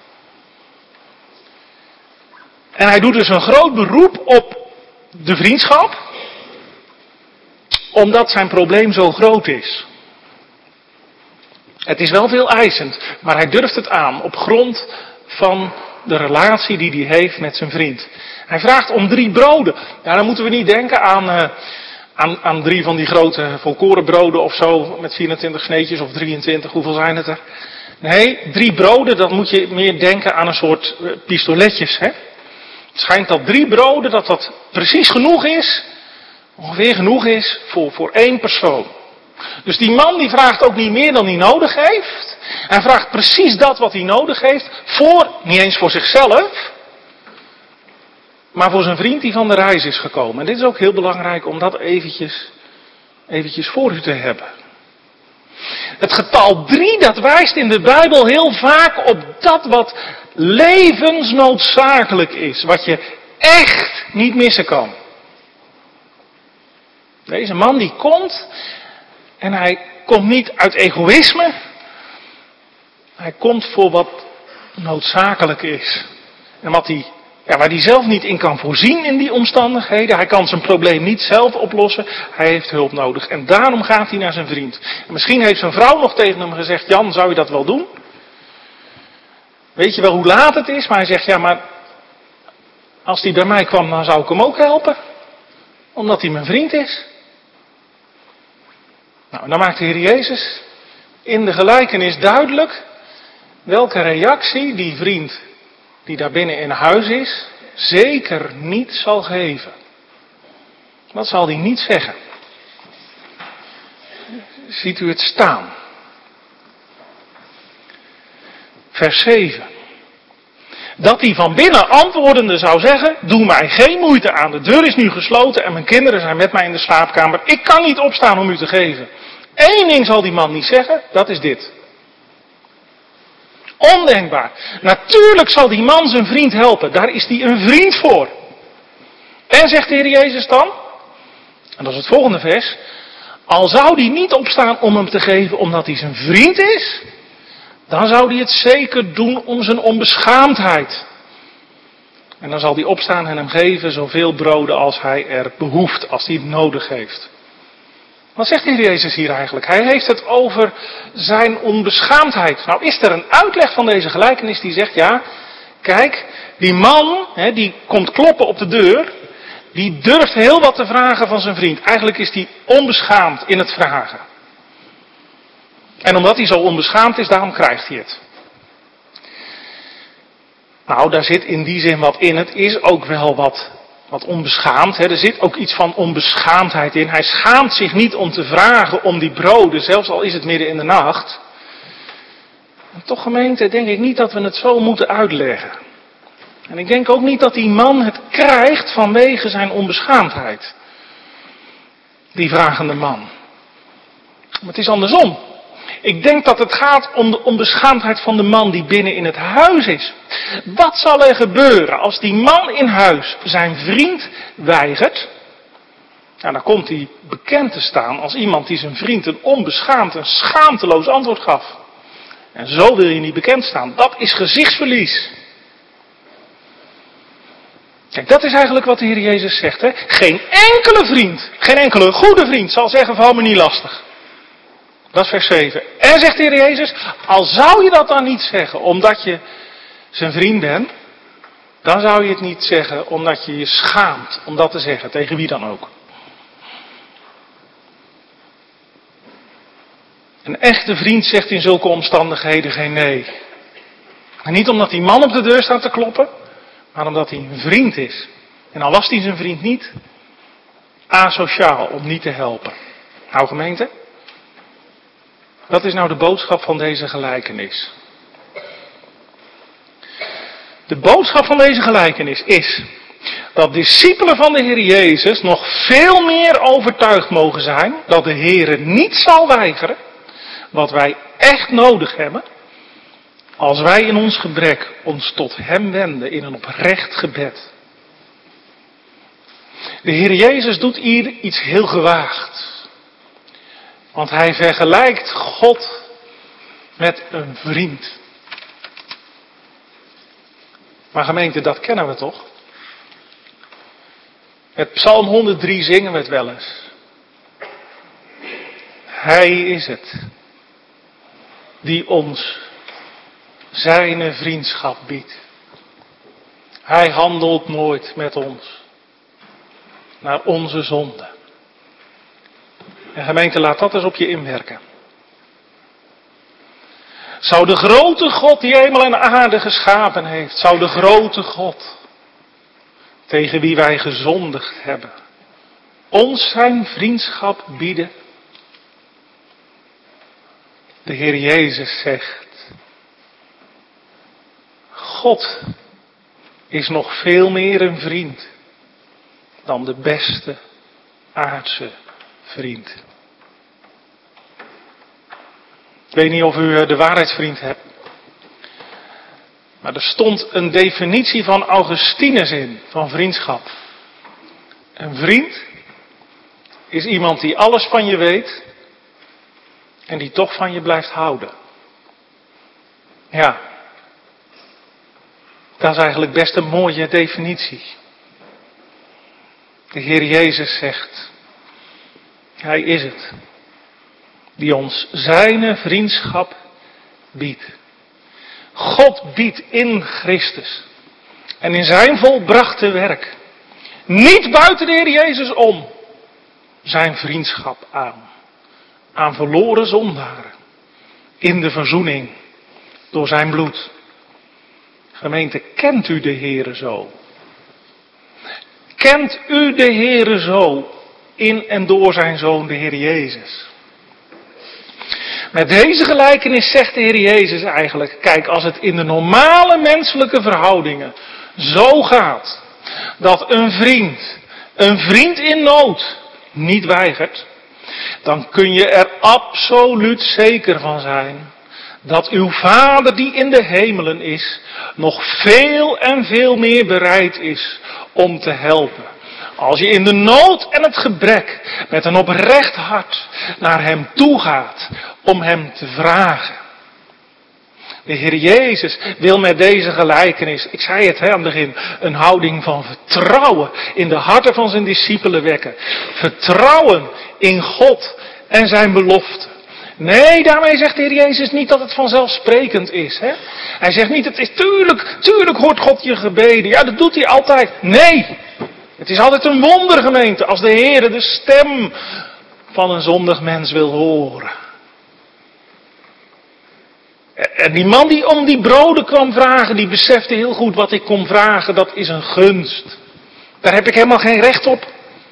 En hij doet dus een groot beroep op de vriendschap. Omdat zijn probleem zo groot is. Het is wel veel eisend, maar hij durft het aan op grond van de relatie die hij heeft met zijn vriend. Hij vraagt om 3 broden. Ja, dan moeten we niet denken aan 3 van die grote volkorenbroden of zo, met 24 sneetjes of 23, hoeveel zijn het er? Nee, 3 broden, dan moet je meer denken aan een soort pistoletjes. Hè? Het schijnt dat 3 broden, dat precies genoeg is, ongeveer genoeg is voor 1 persoon. Dus die man die vraagt ook niet meer dan hij nodig heeft. Hij vraagt precies dat wat hij nodig heeft, niet eens voor zichzelf, maar voor zijn vriend die van de reis is gekomen. En dit is ook heel belangrijk om dat eventjes voor u te hebben. Het getal 3, dat wijst in de Bijbel heel vaak op dat wat levensnoodzakelijk is. Wat je echt niet missen kan. Deze man die komt, en hij komt niet uit egoïsme. Hij komt voor wat noodzakelijk is. En waar hij zelf niet in kan voorzien in die omstandigheden. Hij kan zijn probleem niet zelf oplossen. Hij heeft hulp nodig. En daarom gaat hij naar zijn vriend. En misschien heeft zijn vrouw nog tegen hem gezegd: Jan, zou je dat wel doen? Weet je wel hoe laat het is? Maar hij zegt: ja, maar als hij bij mij kwam, dan zou ik hem ook helpen. Omdat hij mijn vriend is. Nou, dan maakt de Heer Jezus in de gelijkenis duidelijk welke reactie die vriend die daar binnen in huis is, zeker niet zal geven. Dat zal hij niet zeggen. Ziet u het staan? Vers 7. Dat hij van binnen antwoordende zou zeggen: doe mij geen moeite aan, de deur is nu gesloten en mijn kinderen zijn met mij in de slaapkamer. Ik kan niet opstaan om u te geven. 1 ding zal die man niet zeggen, dat is dit. Ondenkbaar. Natuurlijk zal die man zijn vriend helpen, daar is hij een vriend voor. En zegt de Heer Jezus dan, en dat is het volgende vers: al zou hij niet opstaan om hem te geven omdat hij zijn vriend is, dan zou hij het zeker doen om zijn onbeschaamdheid. En dan zal hij opstaan en hem geven zoveel broden als hij er behoeft, als hij het nodig heeft. Wat zegt de Heer Jezus hier eigenlijk? Hij heeft het over zijn onbeschaamdheid. Nou is er een uitleg van deze gelijkenis die zegt: ja, kijk, die man, die komt kloppen op de deur, die durft heel wat te vragen van zijn vriend. Eigenlijk is hij onbeschaamd in het vragen. En omdat hij zo onbeschaamd is, daarom krijgt hij het. Nou, daar zit in die zin wat in. Het is ook wel wat onbeschaamd. Er zit ook iets van onbeschaamdheid in. Hij schaamt zich niet om te vragen om die broden, zelfs al is het midden in de nacht. En toch, gemeente, denk ik niet dat we het zo moeten uitleggen. En ik denk ook niet dat die man het krijgt vanwege zijn onbeschaamdheid. Die vragende man. Maar het is andersom. Ik denk dat het gaat om de onbeschaamdheid van de man die binnen in het huis is. Wat zal er gebeuren als die man in huis zijn vriend weigert? Nou, dan komt hij bekend te staan als iemand die zijn vriend een onbeschaamd en schaamteloos antwoord gaf. En zo wil je niet bekend staan. Dat is gezichtsverlies. Kijk, dat is eigenlijk wat de Heer Jezus zegt. Hè? Geen enkele vriend, geen enkele goede vriend zal zeggen: val me niet lastig. Dat is vers 7. En zegt de Heer Jezus: al zou je dat dan niet zeggen omdat je zijn vriend bent, dan zou je het niet zeggen omdat je je schaamt om dat te zeggen, tegen wie dan ook. Een echte vriend zegt in zulke omstandigheden geen nee. En niet omdat die man op de deur staat te kloppen, maar omdat hij een vriend is. En al was hij zijn vriend niet, asociaal om niet te helpen. Nou, gemeente, dat is nou de boodschap van deze gelijkenis. De boodschap van deze gelijkenis is dat discipelen van de Heer Jezus nog veel meer overtuigd mogen zijn dat de Heer niet zal weigeren wat wij echt nodig hebben, als wij in ons gebrek ons tot Hem wenden in een oprecht gebed. De Heer Jezus doet hier iets heel gewaagd. Want hij vergelijkt God met een vriend. Maar gemeente, dat kennen we toch? Met Psalm 103 zingen we het wel eens. Hij is het die ons zijn vriendschap biedt. Hij handelt nooit met ons naar onze zonde. En gemeente, laat dat eens op je inwerken. Zou de grote God die hemel en aarde geschapen heeft, zou de grote God tegen wie wij gezondigd hebben, ons zijn vriendschap bieden? De Heer Jezus zegt, God is nog veel meer een vriend dan de beste aardse vriend. Ik weet niet of u de waarheidsvriend hebt. Maar er stond een definitie van Augustinus in, van vriendschap. Een vriend is iemand die alles van je weet en die toch van je blijft houden. Ja, dat is eigenlijk best een mooie definitie. De Heer Jezus zegt, Hij is het die ons zijn vriendschap biedt. God biedt in Christus en in zijn volbrachte werk, niet buiten de Heer Jezus om, zijn vriendschap aan. Aan verloren zondaren. In de verzoening door zijn bloed. Gemeente, kent u de Heere zo? Kent u de Heere zo in en door zijn Zoon, de Heer Jezus? Met deze gelijkenis zegt de Heer Jezus eigenlijk, kijk, als het in de normale menselijke verhoudingen zo gaat, dat een vriend in nood niet weigert, dan kun je er absoluut zeker van zijn dat uw Vader die in de hemelen is, nog veel en veel meer bereid is om te helpen. Als je in de nood en het gebrek met een oprecht hart naar hem toe gaat om hem te vragen. De Heer Jezus wil met deze gelijkenis, ik zei het aan het begin, een houding van vertrouwen in de harten van zijn discipelen wekken. Vertrouwen in God en zijn belofte. Nee, daarmee zegt de Heer Jezus niet dat het vanzelfsprekend is. Hè? Hij zegt niet, het is tuurlijk hoort God je gebeden. Ja, dat doet hij altijd. Nee, het is altijd een wonder, gemeente, als de Heer de stem van een zondig mens wil horen. En die man die om die broden kwam vragen, die besefte heel goed wat ik kom vragen, dat is een gunst. Daar heb ik helemaal geen recht op.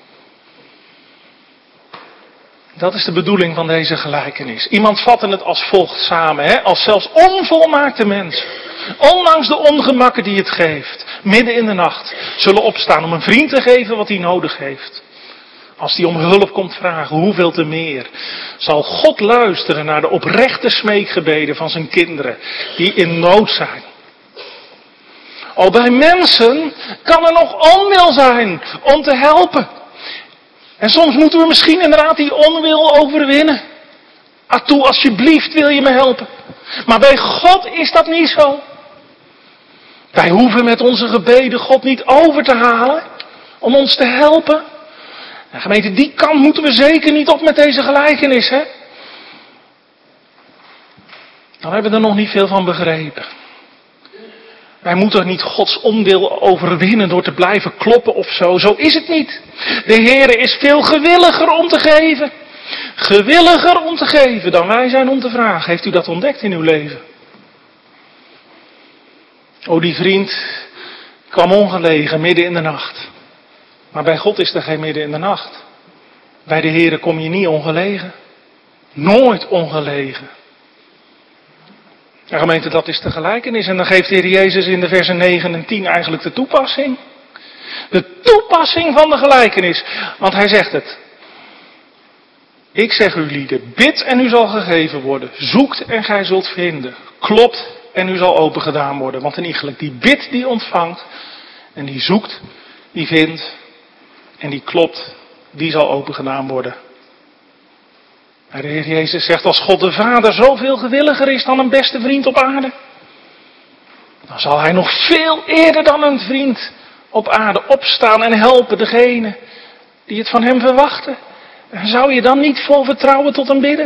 Dat is de bedoeling van deze gelijkenis. Iemand vatte het als volgt samen, hè? Als zelfs onvolmaakte mensen, ondanks de ongemakken die het geeft, midden in de nacht, zullen opstaan om een vriend te geven wat hij nodig heeft. Als hij om hulp komt vragen, hoeveel te meer, zal God luisteren naar de oprechte smeekgebeden van zijn kinderen, die in nood zijn. Al bij mensen kan er nog onwil zijn om te helpen. En soms moeten we misschien inderdaad die onwil overwinnen. Toe, alsjeblieft, wil je me helpen. Maar bij God is dat niet zo. Wij hoeven met onze gebeden God niet over te halen om ons te helpen. En gemeente, die kant moeten we zeker niet op met deze gelijkenis, hè? Dan hebben we er nog niet veel van begrepen. Wij moeten niet Gods onwil overwinnen door te blijven kloppen of zo. Zo is het niet. De Heer is veel gewilliger om te geven. Gewilliger om te geven dan wij zijn om te vragen. Heeft u dat ontdekt in uw leven? O, die vriend kwam ongelegen midden in de nacht. Maar bij God is er geen midden in de nacht. Bij de Heer kom je niet ongelegen. Nooit ongelegen. Ja, gemeente, dat is de gelijkenis. En dan geeft de Heer Jezus in de versen 9 en 10 eigenlijk de toepassing. De toepassing van de gelijkenis. Want hij zegt het. Ik zeg u lieden, bid en u zal gegeven worden. Zoekt en gij zult vinden. Klopt en u zal opengedaan worden. Want in iegelijk die bidt, die ontvangt. En die zoekt, die vindt. En die klopt, die zal opengedaan worden. Maar de Heer Jezus zegt, als God de Vader zoveel gewilliger is dan een beste vriend op aarde, dan zal Hij nog veel eerder dan een vriend op aarde opstaan en helpen degene die het van Hem verwachten. En zou je dan niet vol vertrouwen tot Hem bidden?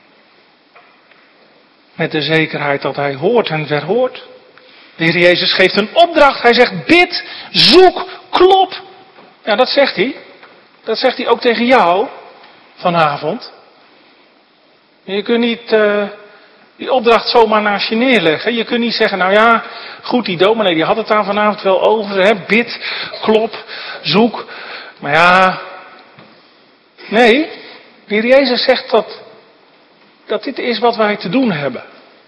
Met de zekerheid dat Hij hoort en verhoort. De Heer Jezus geeft een opdracht. Hij zegt, bid, zoek, klop. Ja, dat zegt Hij. Dat zegt Hij ook tegen jou vanavond. Je kunt niet die opdracht zomaar naast je neerleggen. Je kunt niet zeggen, nou ja, goed, die dominee die had het daar vanavond wel over. Hè? Bid, klop, zoek. Maar ja, nee. De Heer Jezus zegt dat dit is wat wij te doen hebben.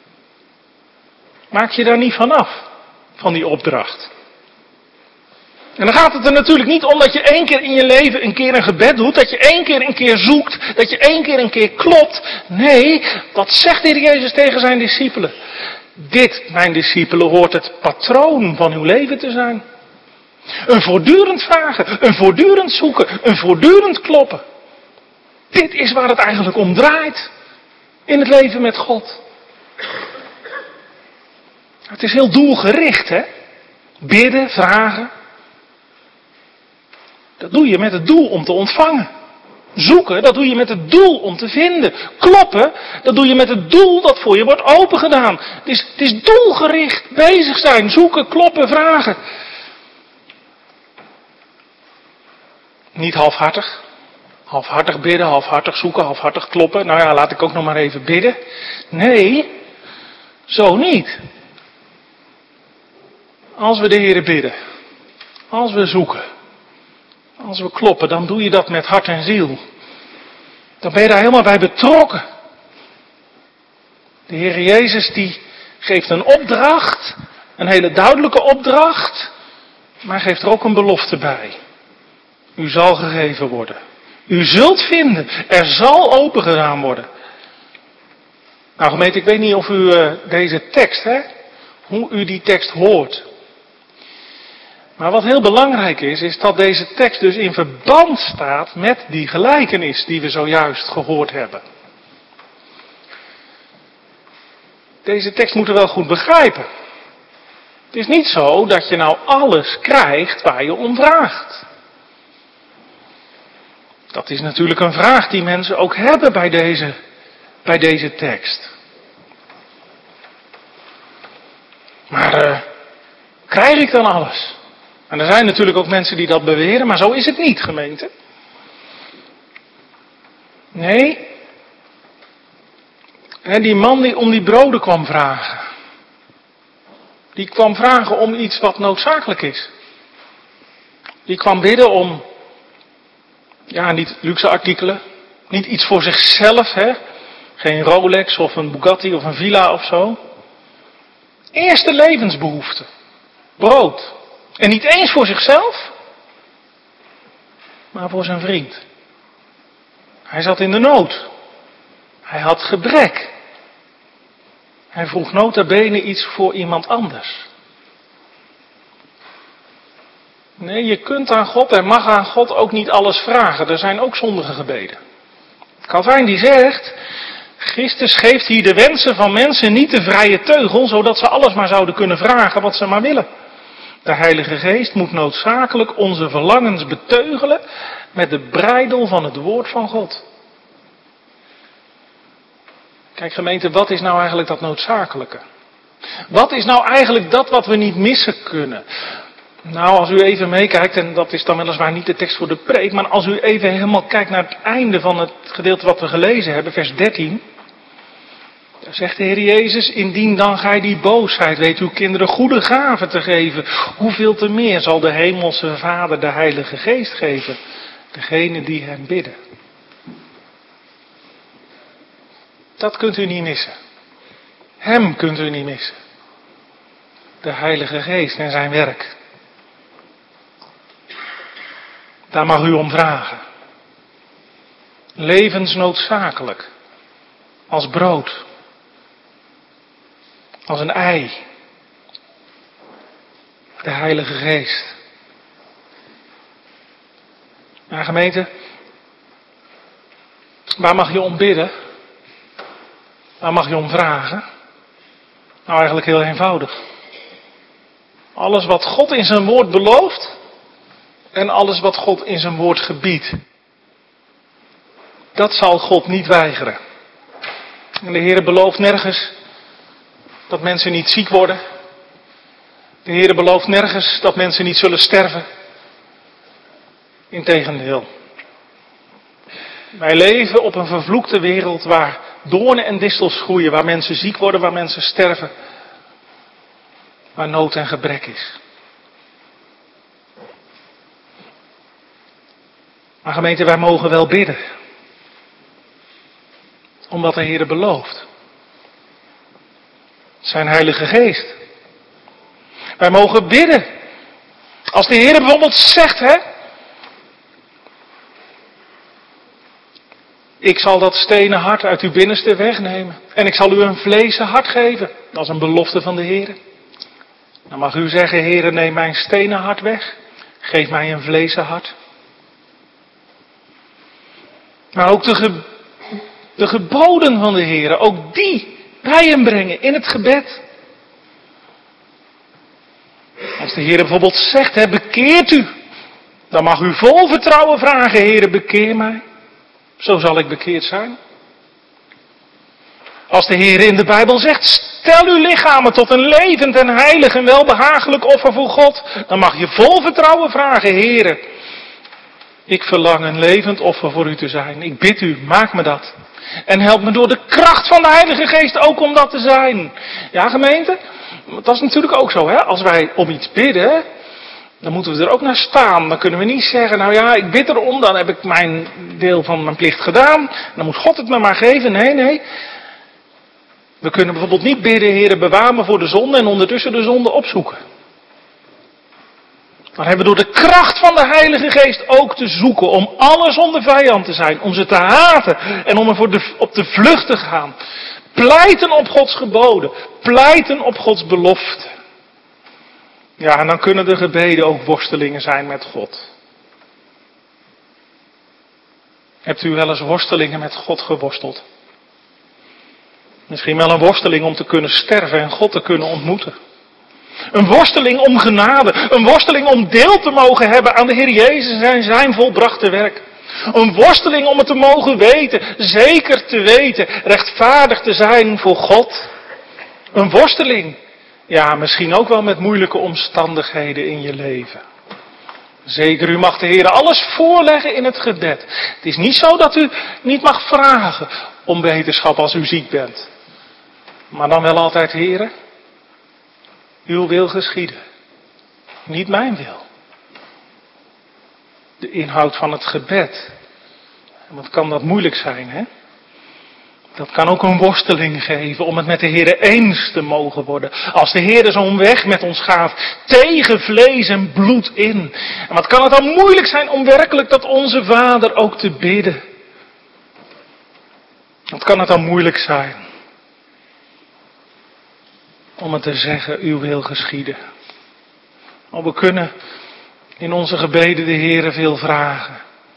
Maak je daar niet van af, van die opdracht. En dan gaat het er natuurlijk niet om dat je 1 keer in je leven een keer een gebed doet, dat je 1 keer een keer zoekt, dat je 1 keer een keer klopt. Nee, wat zegt de Heer Jezus tegen zijn discipelen? Dit, mijn discipelen, hoort het patroon van uw leven te zijn. Een voortdurend vragen, een voortdurend zoeken, een voortdurend kloppen. Dit is waar het eigenlijk om draait in het leven met God. Het is heel doelgericht, hè? Bidden, vragen. Dat doe je met het doel om te ontvangen. Zoeken, dat doe je met het doel om te vinden. Kloppen, dat doe je met het doel dat voor je wordt opengedaan. Het is doelgericht bezig zijn, zoeken, kloppen, vragen. Niet halfhartig. Halfhartig bidden, halfhartig zoeken, halfhartig kloppen. Nou ja, laat ik ook nog maar even bidden. Nee, zo niet. Als we de Heere bidden, als we zoeken, als we kloppen, dan doe je dat met hart en ziel. Dan ben je daar helemaal bij betrokken. De Heere Jezus die geeft een opdracht, een hele duidelijke opdracht, maar geeft er ook een belofte bij. U zal gegeven worden. U zult vinden. Er zal opengedaan worden. Nou gemeente, ik weet niet of u deze tekst, hoe u die tekst hoort. Maar wat heel belangrijk is dat deze tekst dus in verband staat met die gelijkenis die we zojuist gehoord hebben. Deze tekst moeten we wel goed begrijpen. Het is niet zo dat je nou alles krijgt waar je om vraagt. Dat is natuurlijk een vraag die mensen ook hebben bij deze tekst. Maar krijg ik dan alles? En er zijn natuurlijk ook mensen die dat beweren, maar zo is het niet, gemeente. Nee. En die man die om die broden kwam vragen. Die kwam vragen om iets wat noodzakelijk is. Die kwam bidden om, ja, niet luxe artikelen. Niet iets voor zichzelf, Geen Rolex of een Bugatti of een villa of zo. Eerste levensbehoefte. Brood. En niet eens voor zichzelf, maar voor zijn vriend. Hij zat in de nood. Hij had gebrek. Hij vroeg nota bene iets voor iemand anders. Nee, je kunt aan God en mag aan God ook niet alles vragen. Er zijn ook zondige gebeden. Calvijn die zegt, Christus geeft hier de wensen van mensen niet de vrije teugel, zodat ze alles maar zouden kunnen vragen wat ze maar willen. De Heilige Geest moet noodzakelijk onze verlangens beteugelen met de breidel van het woord van God. Kijk gemeente, wat is nou eigenlijk dat noodzakelijke? Wat is nou eigenlijk dat wat we niet missen kunnen? Nou, als u even meekijkt, en dat is dan weliswaar niet de tekst voor de preek, maar als u even helemaal kijkt naar het einde van het gedeelte wat we gelezen hebben, vers 13. Daar zegt de Heer Jezus, indien dan gij die boosheid weet uw kinderen goede gaven te geven, hoeveel te meer zal de hemelse Vader de Heilige Geest geven, degene die hem bidden. Dat kunt u niet missen. Hem kunt u niet missen. De Heilige Geest en zijn werk. Daar mag u om vragen. Levensnoodzakelijk. Als brood. Als een ei. De Heilige Geest. Maar gemeente, Waar mag je om bidden? Waar mag je om vragen? Nou, eigenlijk heel eenvoudig. Alles wat God in zijn woord belooft en alles wat God in zijn woord gebiedt. Dat zal God niet weigeren. En de Heer belooft nergens dat mensen niet ziek worden. De Heer belooft nergens dat mensen niet zullen sterven. Integendeel. Wij leven op een vervloekte wereld waar doornen en distels groeien, waar mensen ziek worden, waar mensen sterven, waar nood en gebrek is. Maar gemeente, wij mogen wel bidden. Omdat de Heer belooft. Zijn Heilige Geest. Wij mogen bidden. Als de Heer bijvoorbeeld zegt, ik zal dat stenen hart uit uw binnenste wegnemen. En ik zal u een vlezen hart geven. Dat is een belofte van de Heer. Dan mag u zeggen, Heer, neem mijn stenen hart weg. Geef mij een vlezen hart. Maar ook de geboden van de Heer, ook die bij hem brengen in het gebed. Als de Heer bijvoorbeeld zegt, bekeert u. Dan mag u vol vertrouwen vragen, Heer, bekeer mij. Zo zal ik bekeerd zijn. Als de Heer in de Bijbel zegt, stel uw lichamen tot een levend en heilig en welbehagelijk offer voor God. Dan mag je vol vertrouwen vragen, Heer, ik verlang een levend offer voor u te zijn. Ik bid u, maak me dat. En help me door de kracht van de Heilige Geest ook om dat te zijn. Ja, gemeente, dat is natuurlijk ook zo, Als wij om iets bidden, dan moeten we er ook naar staan. Dan kunnen we niet zeggen, nou ja, ik bid erom, dan heb ik mijn deel van mijn plicht gedaan. Dan moet God het me maar geven. Nee. We kunnen bijvoorbeeld niet bidden, Heere, bewaar me voor de zonde en ondertussen de zonde opzoeken. Dan hebben we door de kracht van de Heilige Geest ook te zoeken om alle zonde vijand te zijn. Om ze te haten en om er op de vlucht te gaan. Pleiten op Gods geboden. Pleiten op Gods belofte. Ja, en dan kunnen de gebeden ook worstelingen zijn met God. Hebt u wel eens worstelingen met God geworsteld? Misschien wel een worsteling om te kunnen sterven en God te kunnen ontmoeten. Een worsteling om genade. Een worsteling om deel te mogen hebben aan de Heer Jezus en zijn volbrachte werk. Een worsteling om het te mogen weten, zeker te weten, rechtvaardig te zijn voor God. Een worsteling. Ja, misschien ook wel met moeilijke omstandigheden in je leven. Zeker, u mag de Heer alles voorleggen in het gebed. Het is niet zo dat u niet mag vragen om beterschap als u ziek bent. Maar dan wel altijd, Heer, uw wil geschieden. Niet mijn wil. De inhoud van het gebed. En wat kan dat moeilijk zijn, Dat kan ook een worsteling geven om het met de Heer eens te mogen worden. Als de Heer zo'n weg met ons gaat, tegen vlees en bloed in. En wat kan het dan moeilijk zijn om werkelijk tot onze Vader ook te bidden. Wat kan het dan moeilijk zijn om het te zeggen, uw wil geschieden. Maar we kunnen in onze gebeden de Heer veel vragen.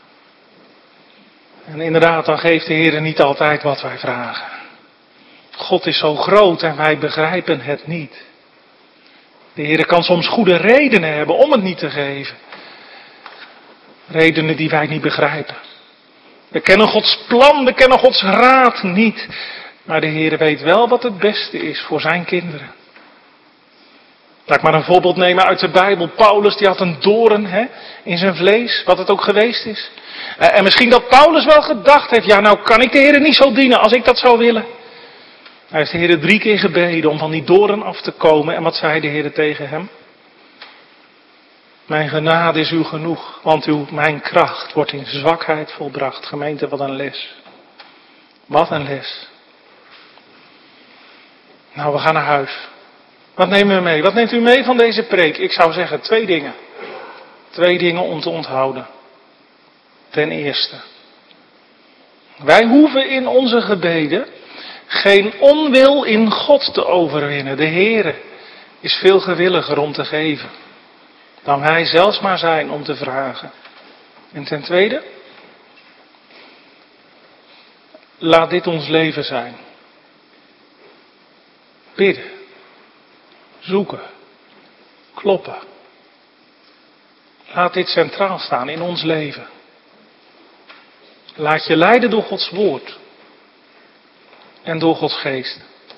En inderdaad, dan geeft de Heer niet altijd wat wij vragen. God is zo groot en wij begrijpen het niet. De Heer kan soms goede redenen hebben om het niet te geven. Redenen die wij niet begrijpen. We kennen Gods plan, we kennen Gods raad niet. Maar de Heer weet wel wat het beste is voor zijn kinderen. Laat ik maar een voorbeeld nemen uit de Bijbel. Paulus die had een doorn in zijn vlees, wat het ook geweest is. En misschien dat Paulus wel gedacht heeft, ja nou kan ik de Heer niet zo dienen als ik dat zou willen. Hij heeft de Heer 3 keer gebeden om van die doorn af te komen. En wat zei de Heer tegen hem? Mijn genade is u genoeg, want mijn kracht wordt in zwakheid volbracht. Gemeente, wat een les. Wat een les. Nou, we gaan naar huis. Wat nemen we mee? Wat neemt u mee van deze preek? Ik zou zeggen 2 dingen. 2 dingen om te onthouden. Ten eerste. Wij hoeven in onze gebeden geen onwil in God te overwinnen. De Heere is veel gewilliger om te geven dan wij zelfs maar zijn om te vragen. En ten tweede. laat dit ons leven zijn. Bidden, zoeken, kloppen. Laat dit centraal staan in ons leven. Laat je leiden door Gods woord en door Gods geest.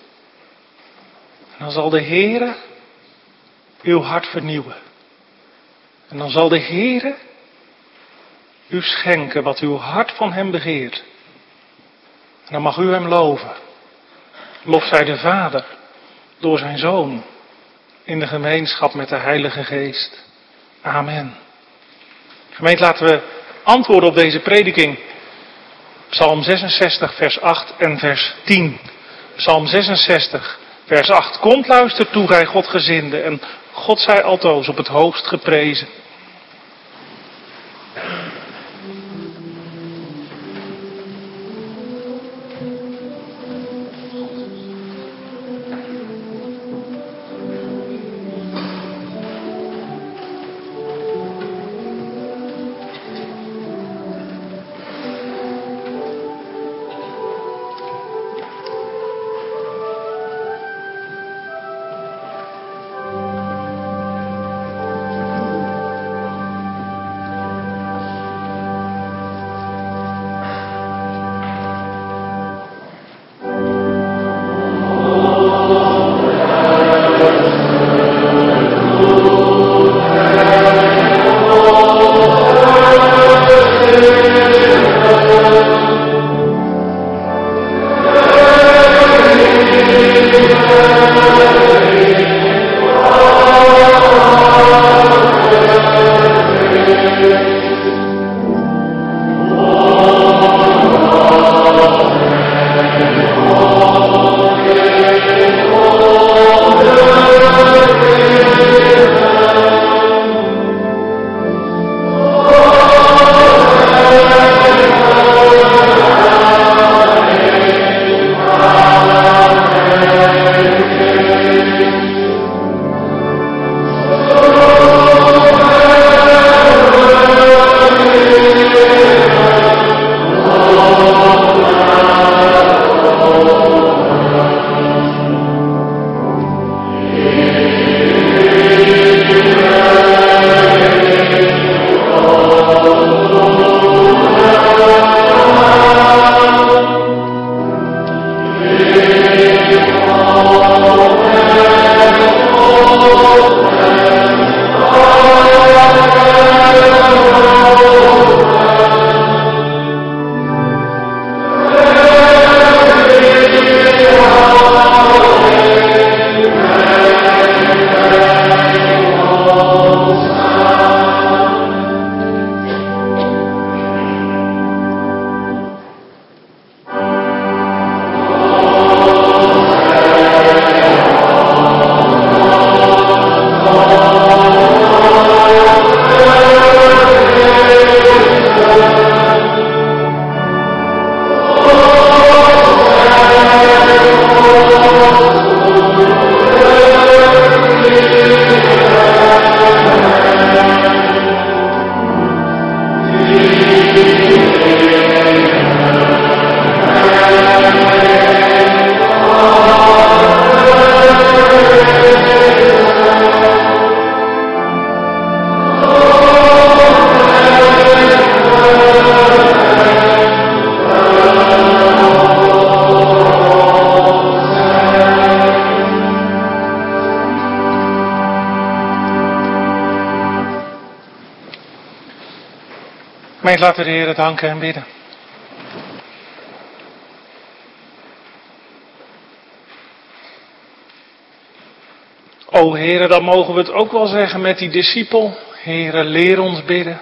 En dan zal de Heere uw hart vernieuwen. En dan zal de Heere u schenken wat uw hart van hem begeert. En dan mag u hem loven. Lof zij de Vader door zijn Zoon in de gemeenschap met de Heilige Geest. Amen. Gemeente, laten we antwoorden op deze prediking. Psalm 66 vers 8 en vers 10. Psalm 66 vers 8. Komt, luister toe, gij Godgezinde, en God zij altoos op het hoogst geprezen. Gemeente, laten we de Heer danken en bidden. O Heere, dan mogen we het ook wel zeggen met die discipel. Heere, leer ons bidden.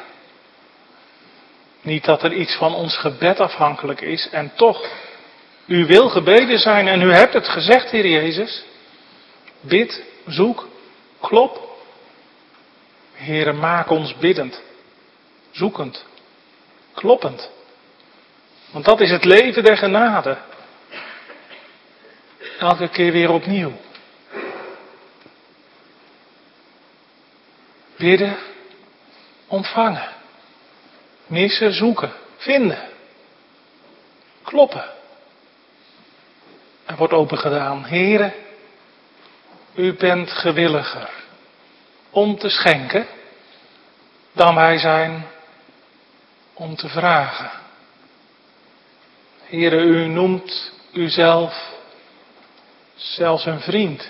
Niet dat er iets van ons gebed afhankelijk is. En toch, u wil gebeden zijn en u hebt het gezegd, Heer Jezus. Bid, zoek, klop. Heere, maak ons biddend, zoekend, kloppend. Want dat is het leven der genade. Elke keer weer opnieuw. Bidden, ontvangen. Missen, zoeken, vinden. Kloppen, Er wordt opengedaan. Heere, u bent gewilliger om te schenken dan wij zijn om te vragen. Heere, u noemt uzelf zelfs een vriend.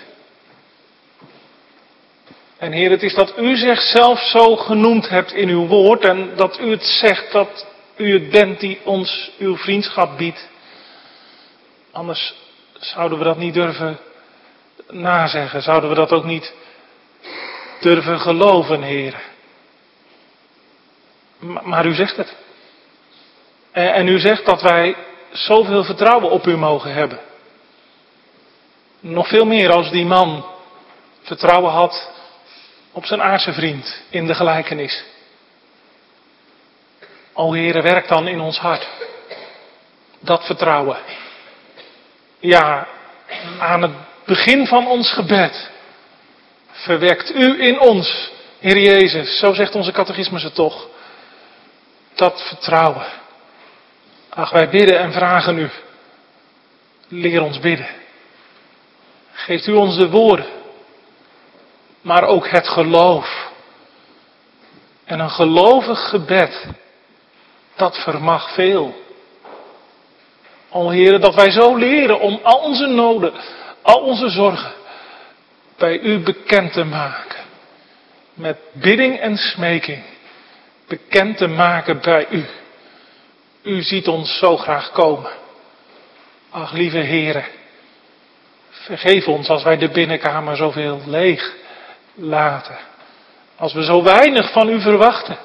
En Heer, het is dat u zichzelf zo genoemd hebt in uw woord en dat u het zegt dat u het bent die ons uw vriendschap biedt. Anders zouden we dat niet durven nazeggen, zouden we dat ook niet durven geloven, Heer. Maar u zegt het. En u zegt dat wij zoveel vertrouwen op u mogen hebben. Nog veel meer als die man vertrouwen had op zijn aardse vriend in de gelijkenis. O Heere, werk dan in ons hart. Dat vertrouwen. Ja, aan het begin van ons gebed verwekt u in ons, Heer Jezus, zo zegt onze catechismus het toch, dat vertrouwen. Ach, wij bidden en vragen u, leer ons bidden. Geeft u ons de woorden, maar ook het geloof. En een gelovig gebed, dat vermag veel. O Heere, dat wij zo leren om al onze noden, al onze zorgen bij u bekend te maken. Met bidding en smeking bekend te maken bij u. U ziet ons zo graag komen. Ach, lieve Heere, vergeef ons als wij de binnenkamer zoveel leeg laten. Als we zo weinig van u verwachten.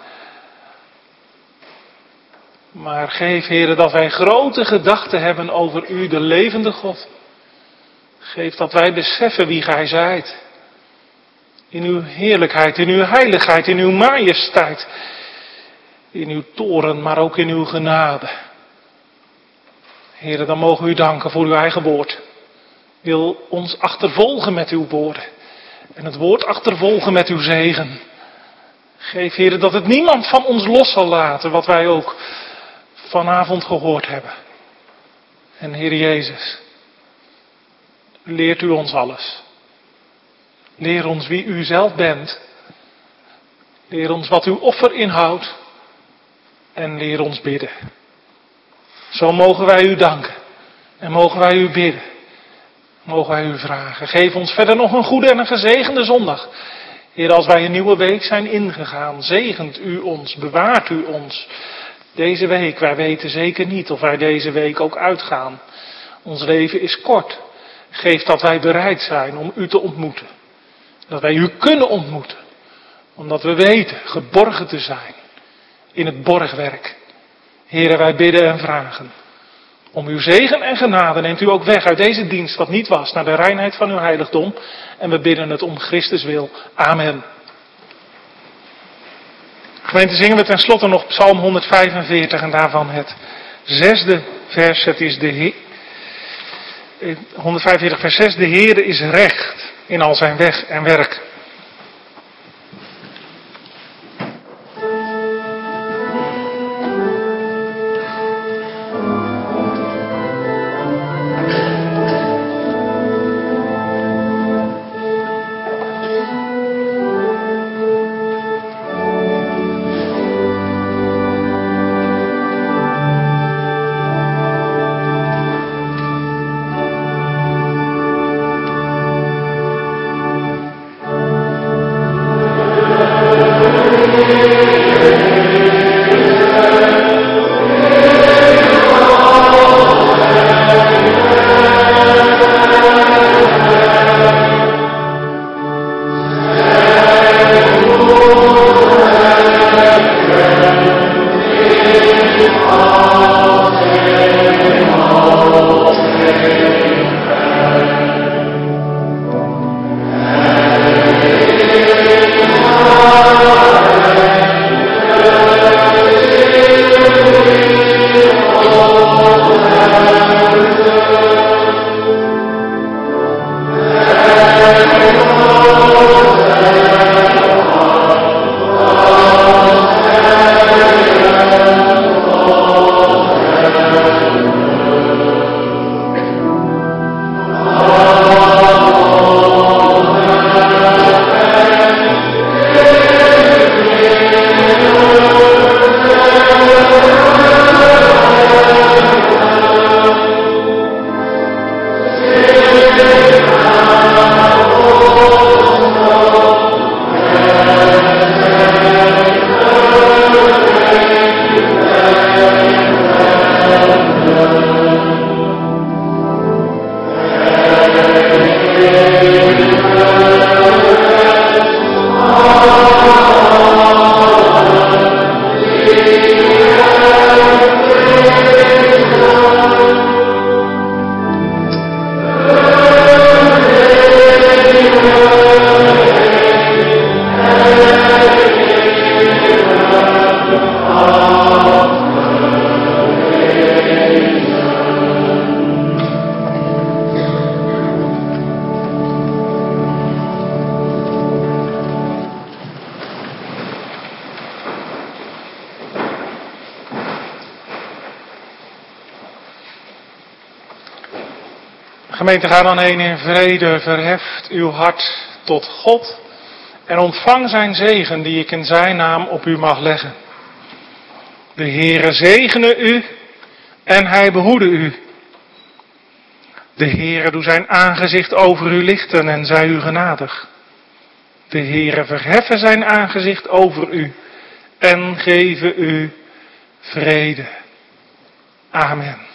Maar geef, Heere, dat wij grote gedachten hebben over u, de levende God. Geef dat wij beseffen wie gij zijt. In uw heerlijkheid, in uw heiligheid, in uw majesteit. In uw toren, maar ook in uw genade. Heere, dan mogen we u danken voor uw eigen woord. Wil ons achtervolgen met uw woorden. En het woord achtervolgen met uw zegen. Geef, Heere, dat het niemand van ons los zal laten, wat wij ook vanavond gehoord hebben. En Heer Jezus, leert u ons alles. Leer ons wie u zelf bent. Leer ons wat uw offer inhoudt. En leer ons bidden. Zo mogen wij u danken. En mogen wij u bidden. Mogen wij u vragen. Geef ons verder nog een goede en een gezegende zondag. Heer, als wij een nieuwe week zijn ingegaan, zegent u ons, bewaart u ons. Deze week, wij weten zeker niet of wij deze week ook uitgaan. Ons leven is kort. Geef dat wij bereid zijn om u te ontmoeten. Dat wij u kunnen ontmoeten. Omdat we weten geborgen te zijn in het borgwerk. Heere, wij bidden en vragen om uw zegen en genade. Neemt u ook weg uit deze dienst wat niet was, naar de reinheid van uw heiligdom. En we bidden het om Christus wil. Amen. Gemeente, zingen we tenslotte nog Psalm 145 en daarvan het 6e vers. Het is 145 vers 6. De Heere is recht in al zijn weg en werk. Gemeente, ga dan heen in vrede, verheft uw hart tot God en ontvang zijn zegen die ik in zijn naam op u mag leggen. De Heere zegene u en hij behoede u. De Heere doe zijn aangezicht over u lichten en zij u genadig. De Heere verheffe zijn aangezicht over u en geven u vrede. Amen.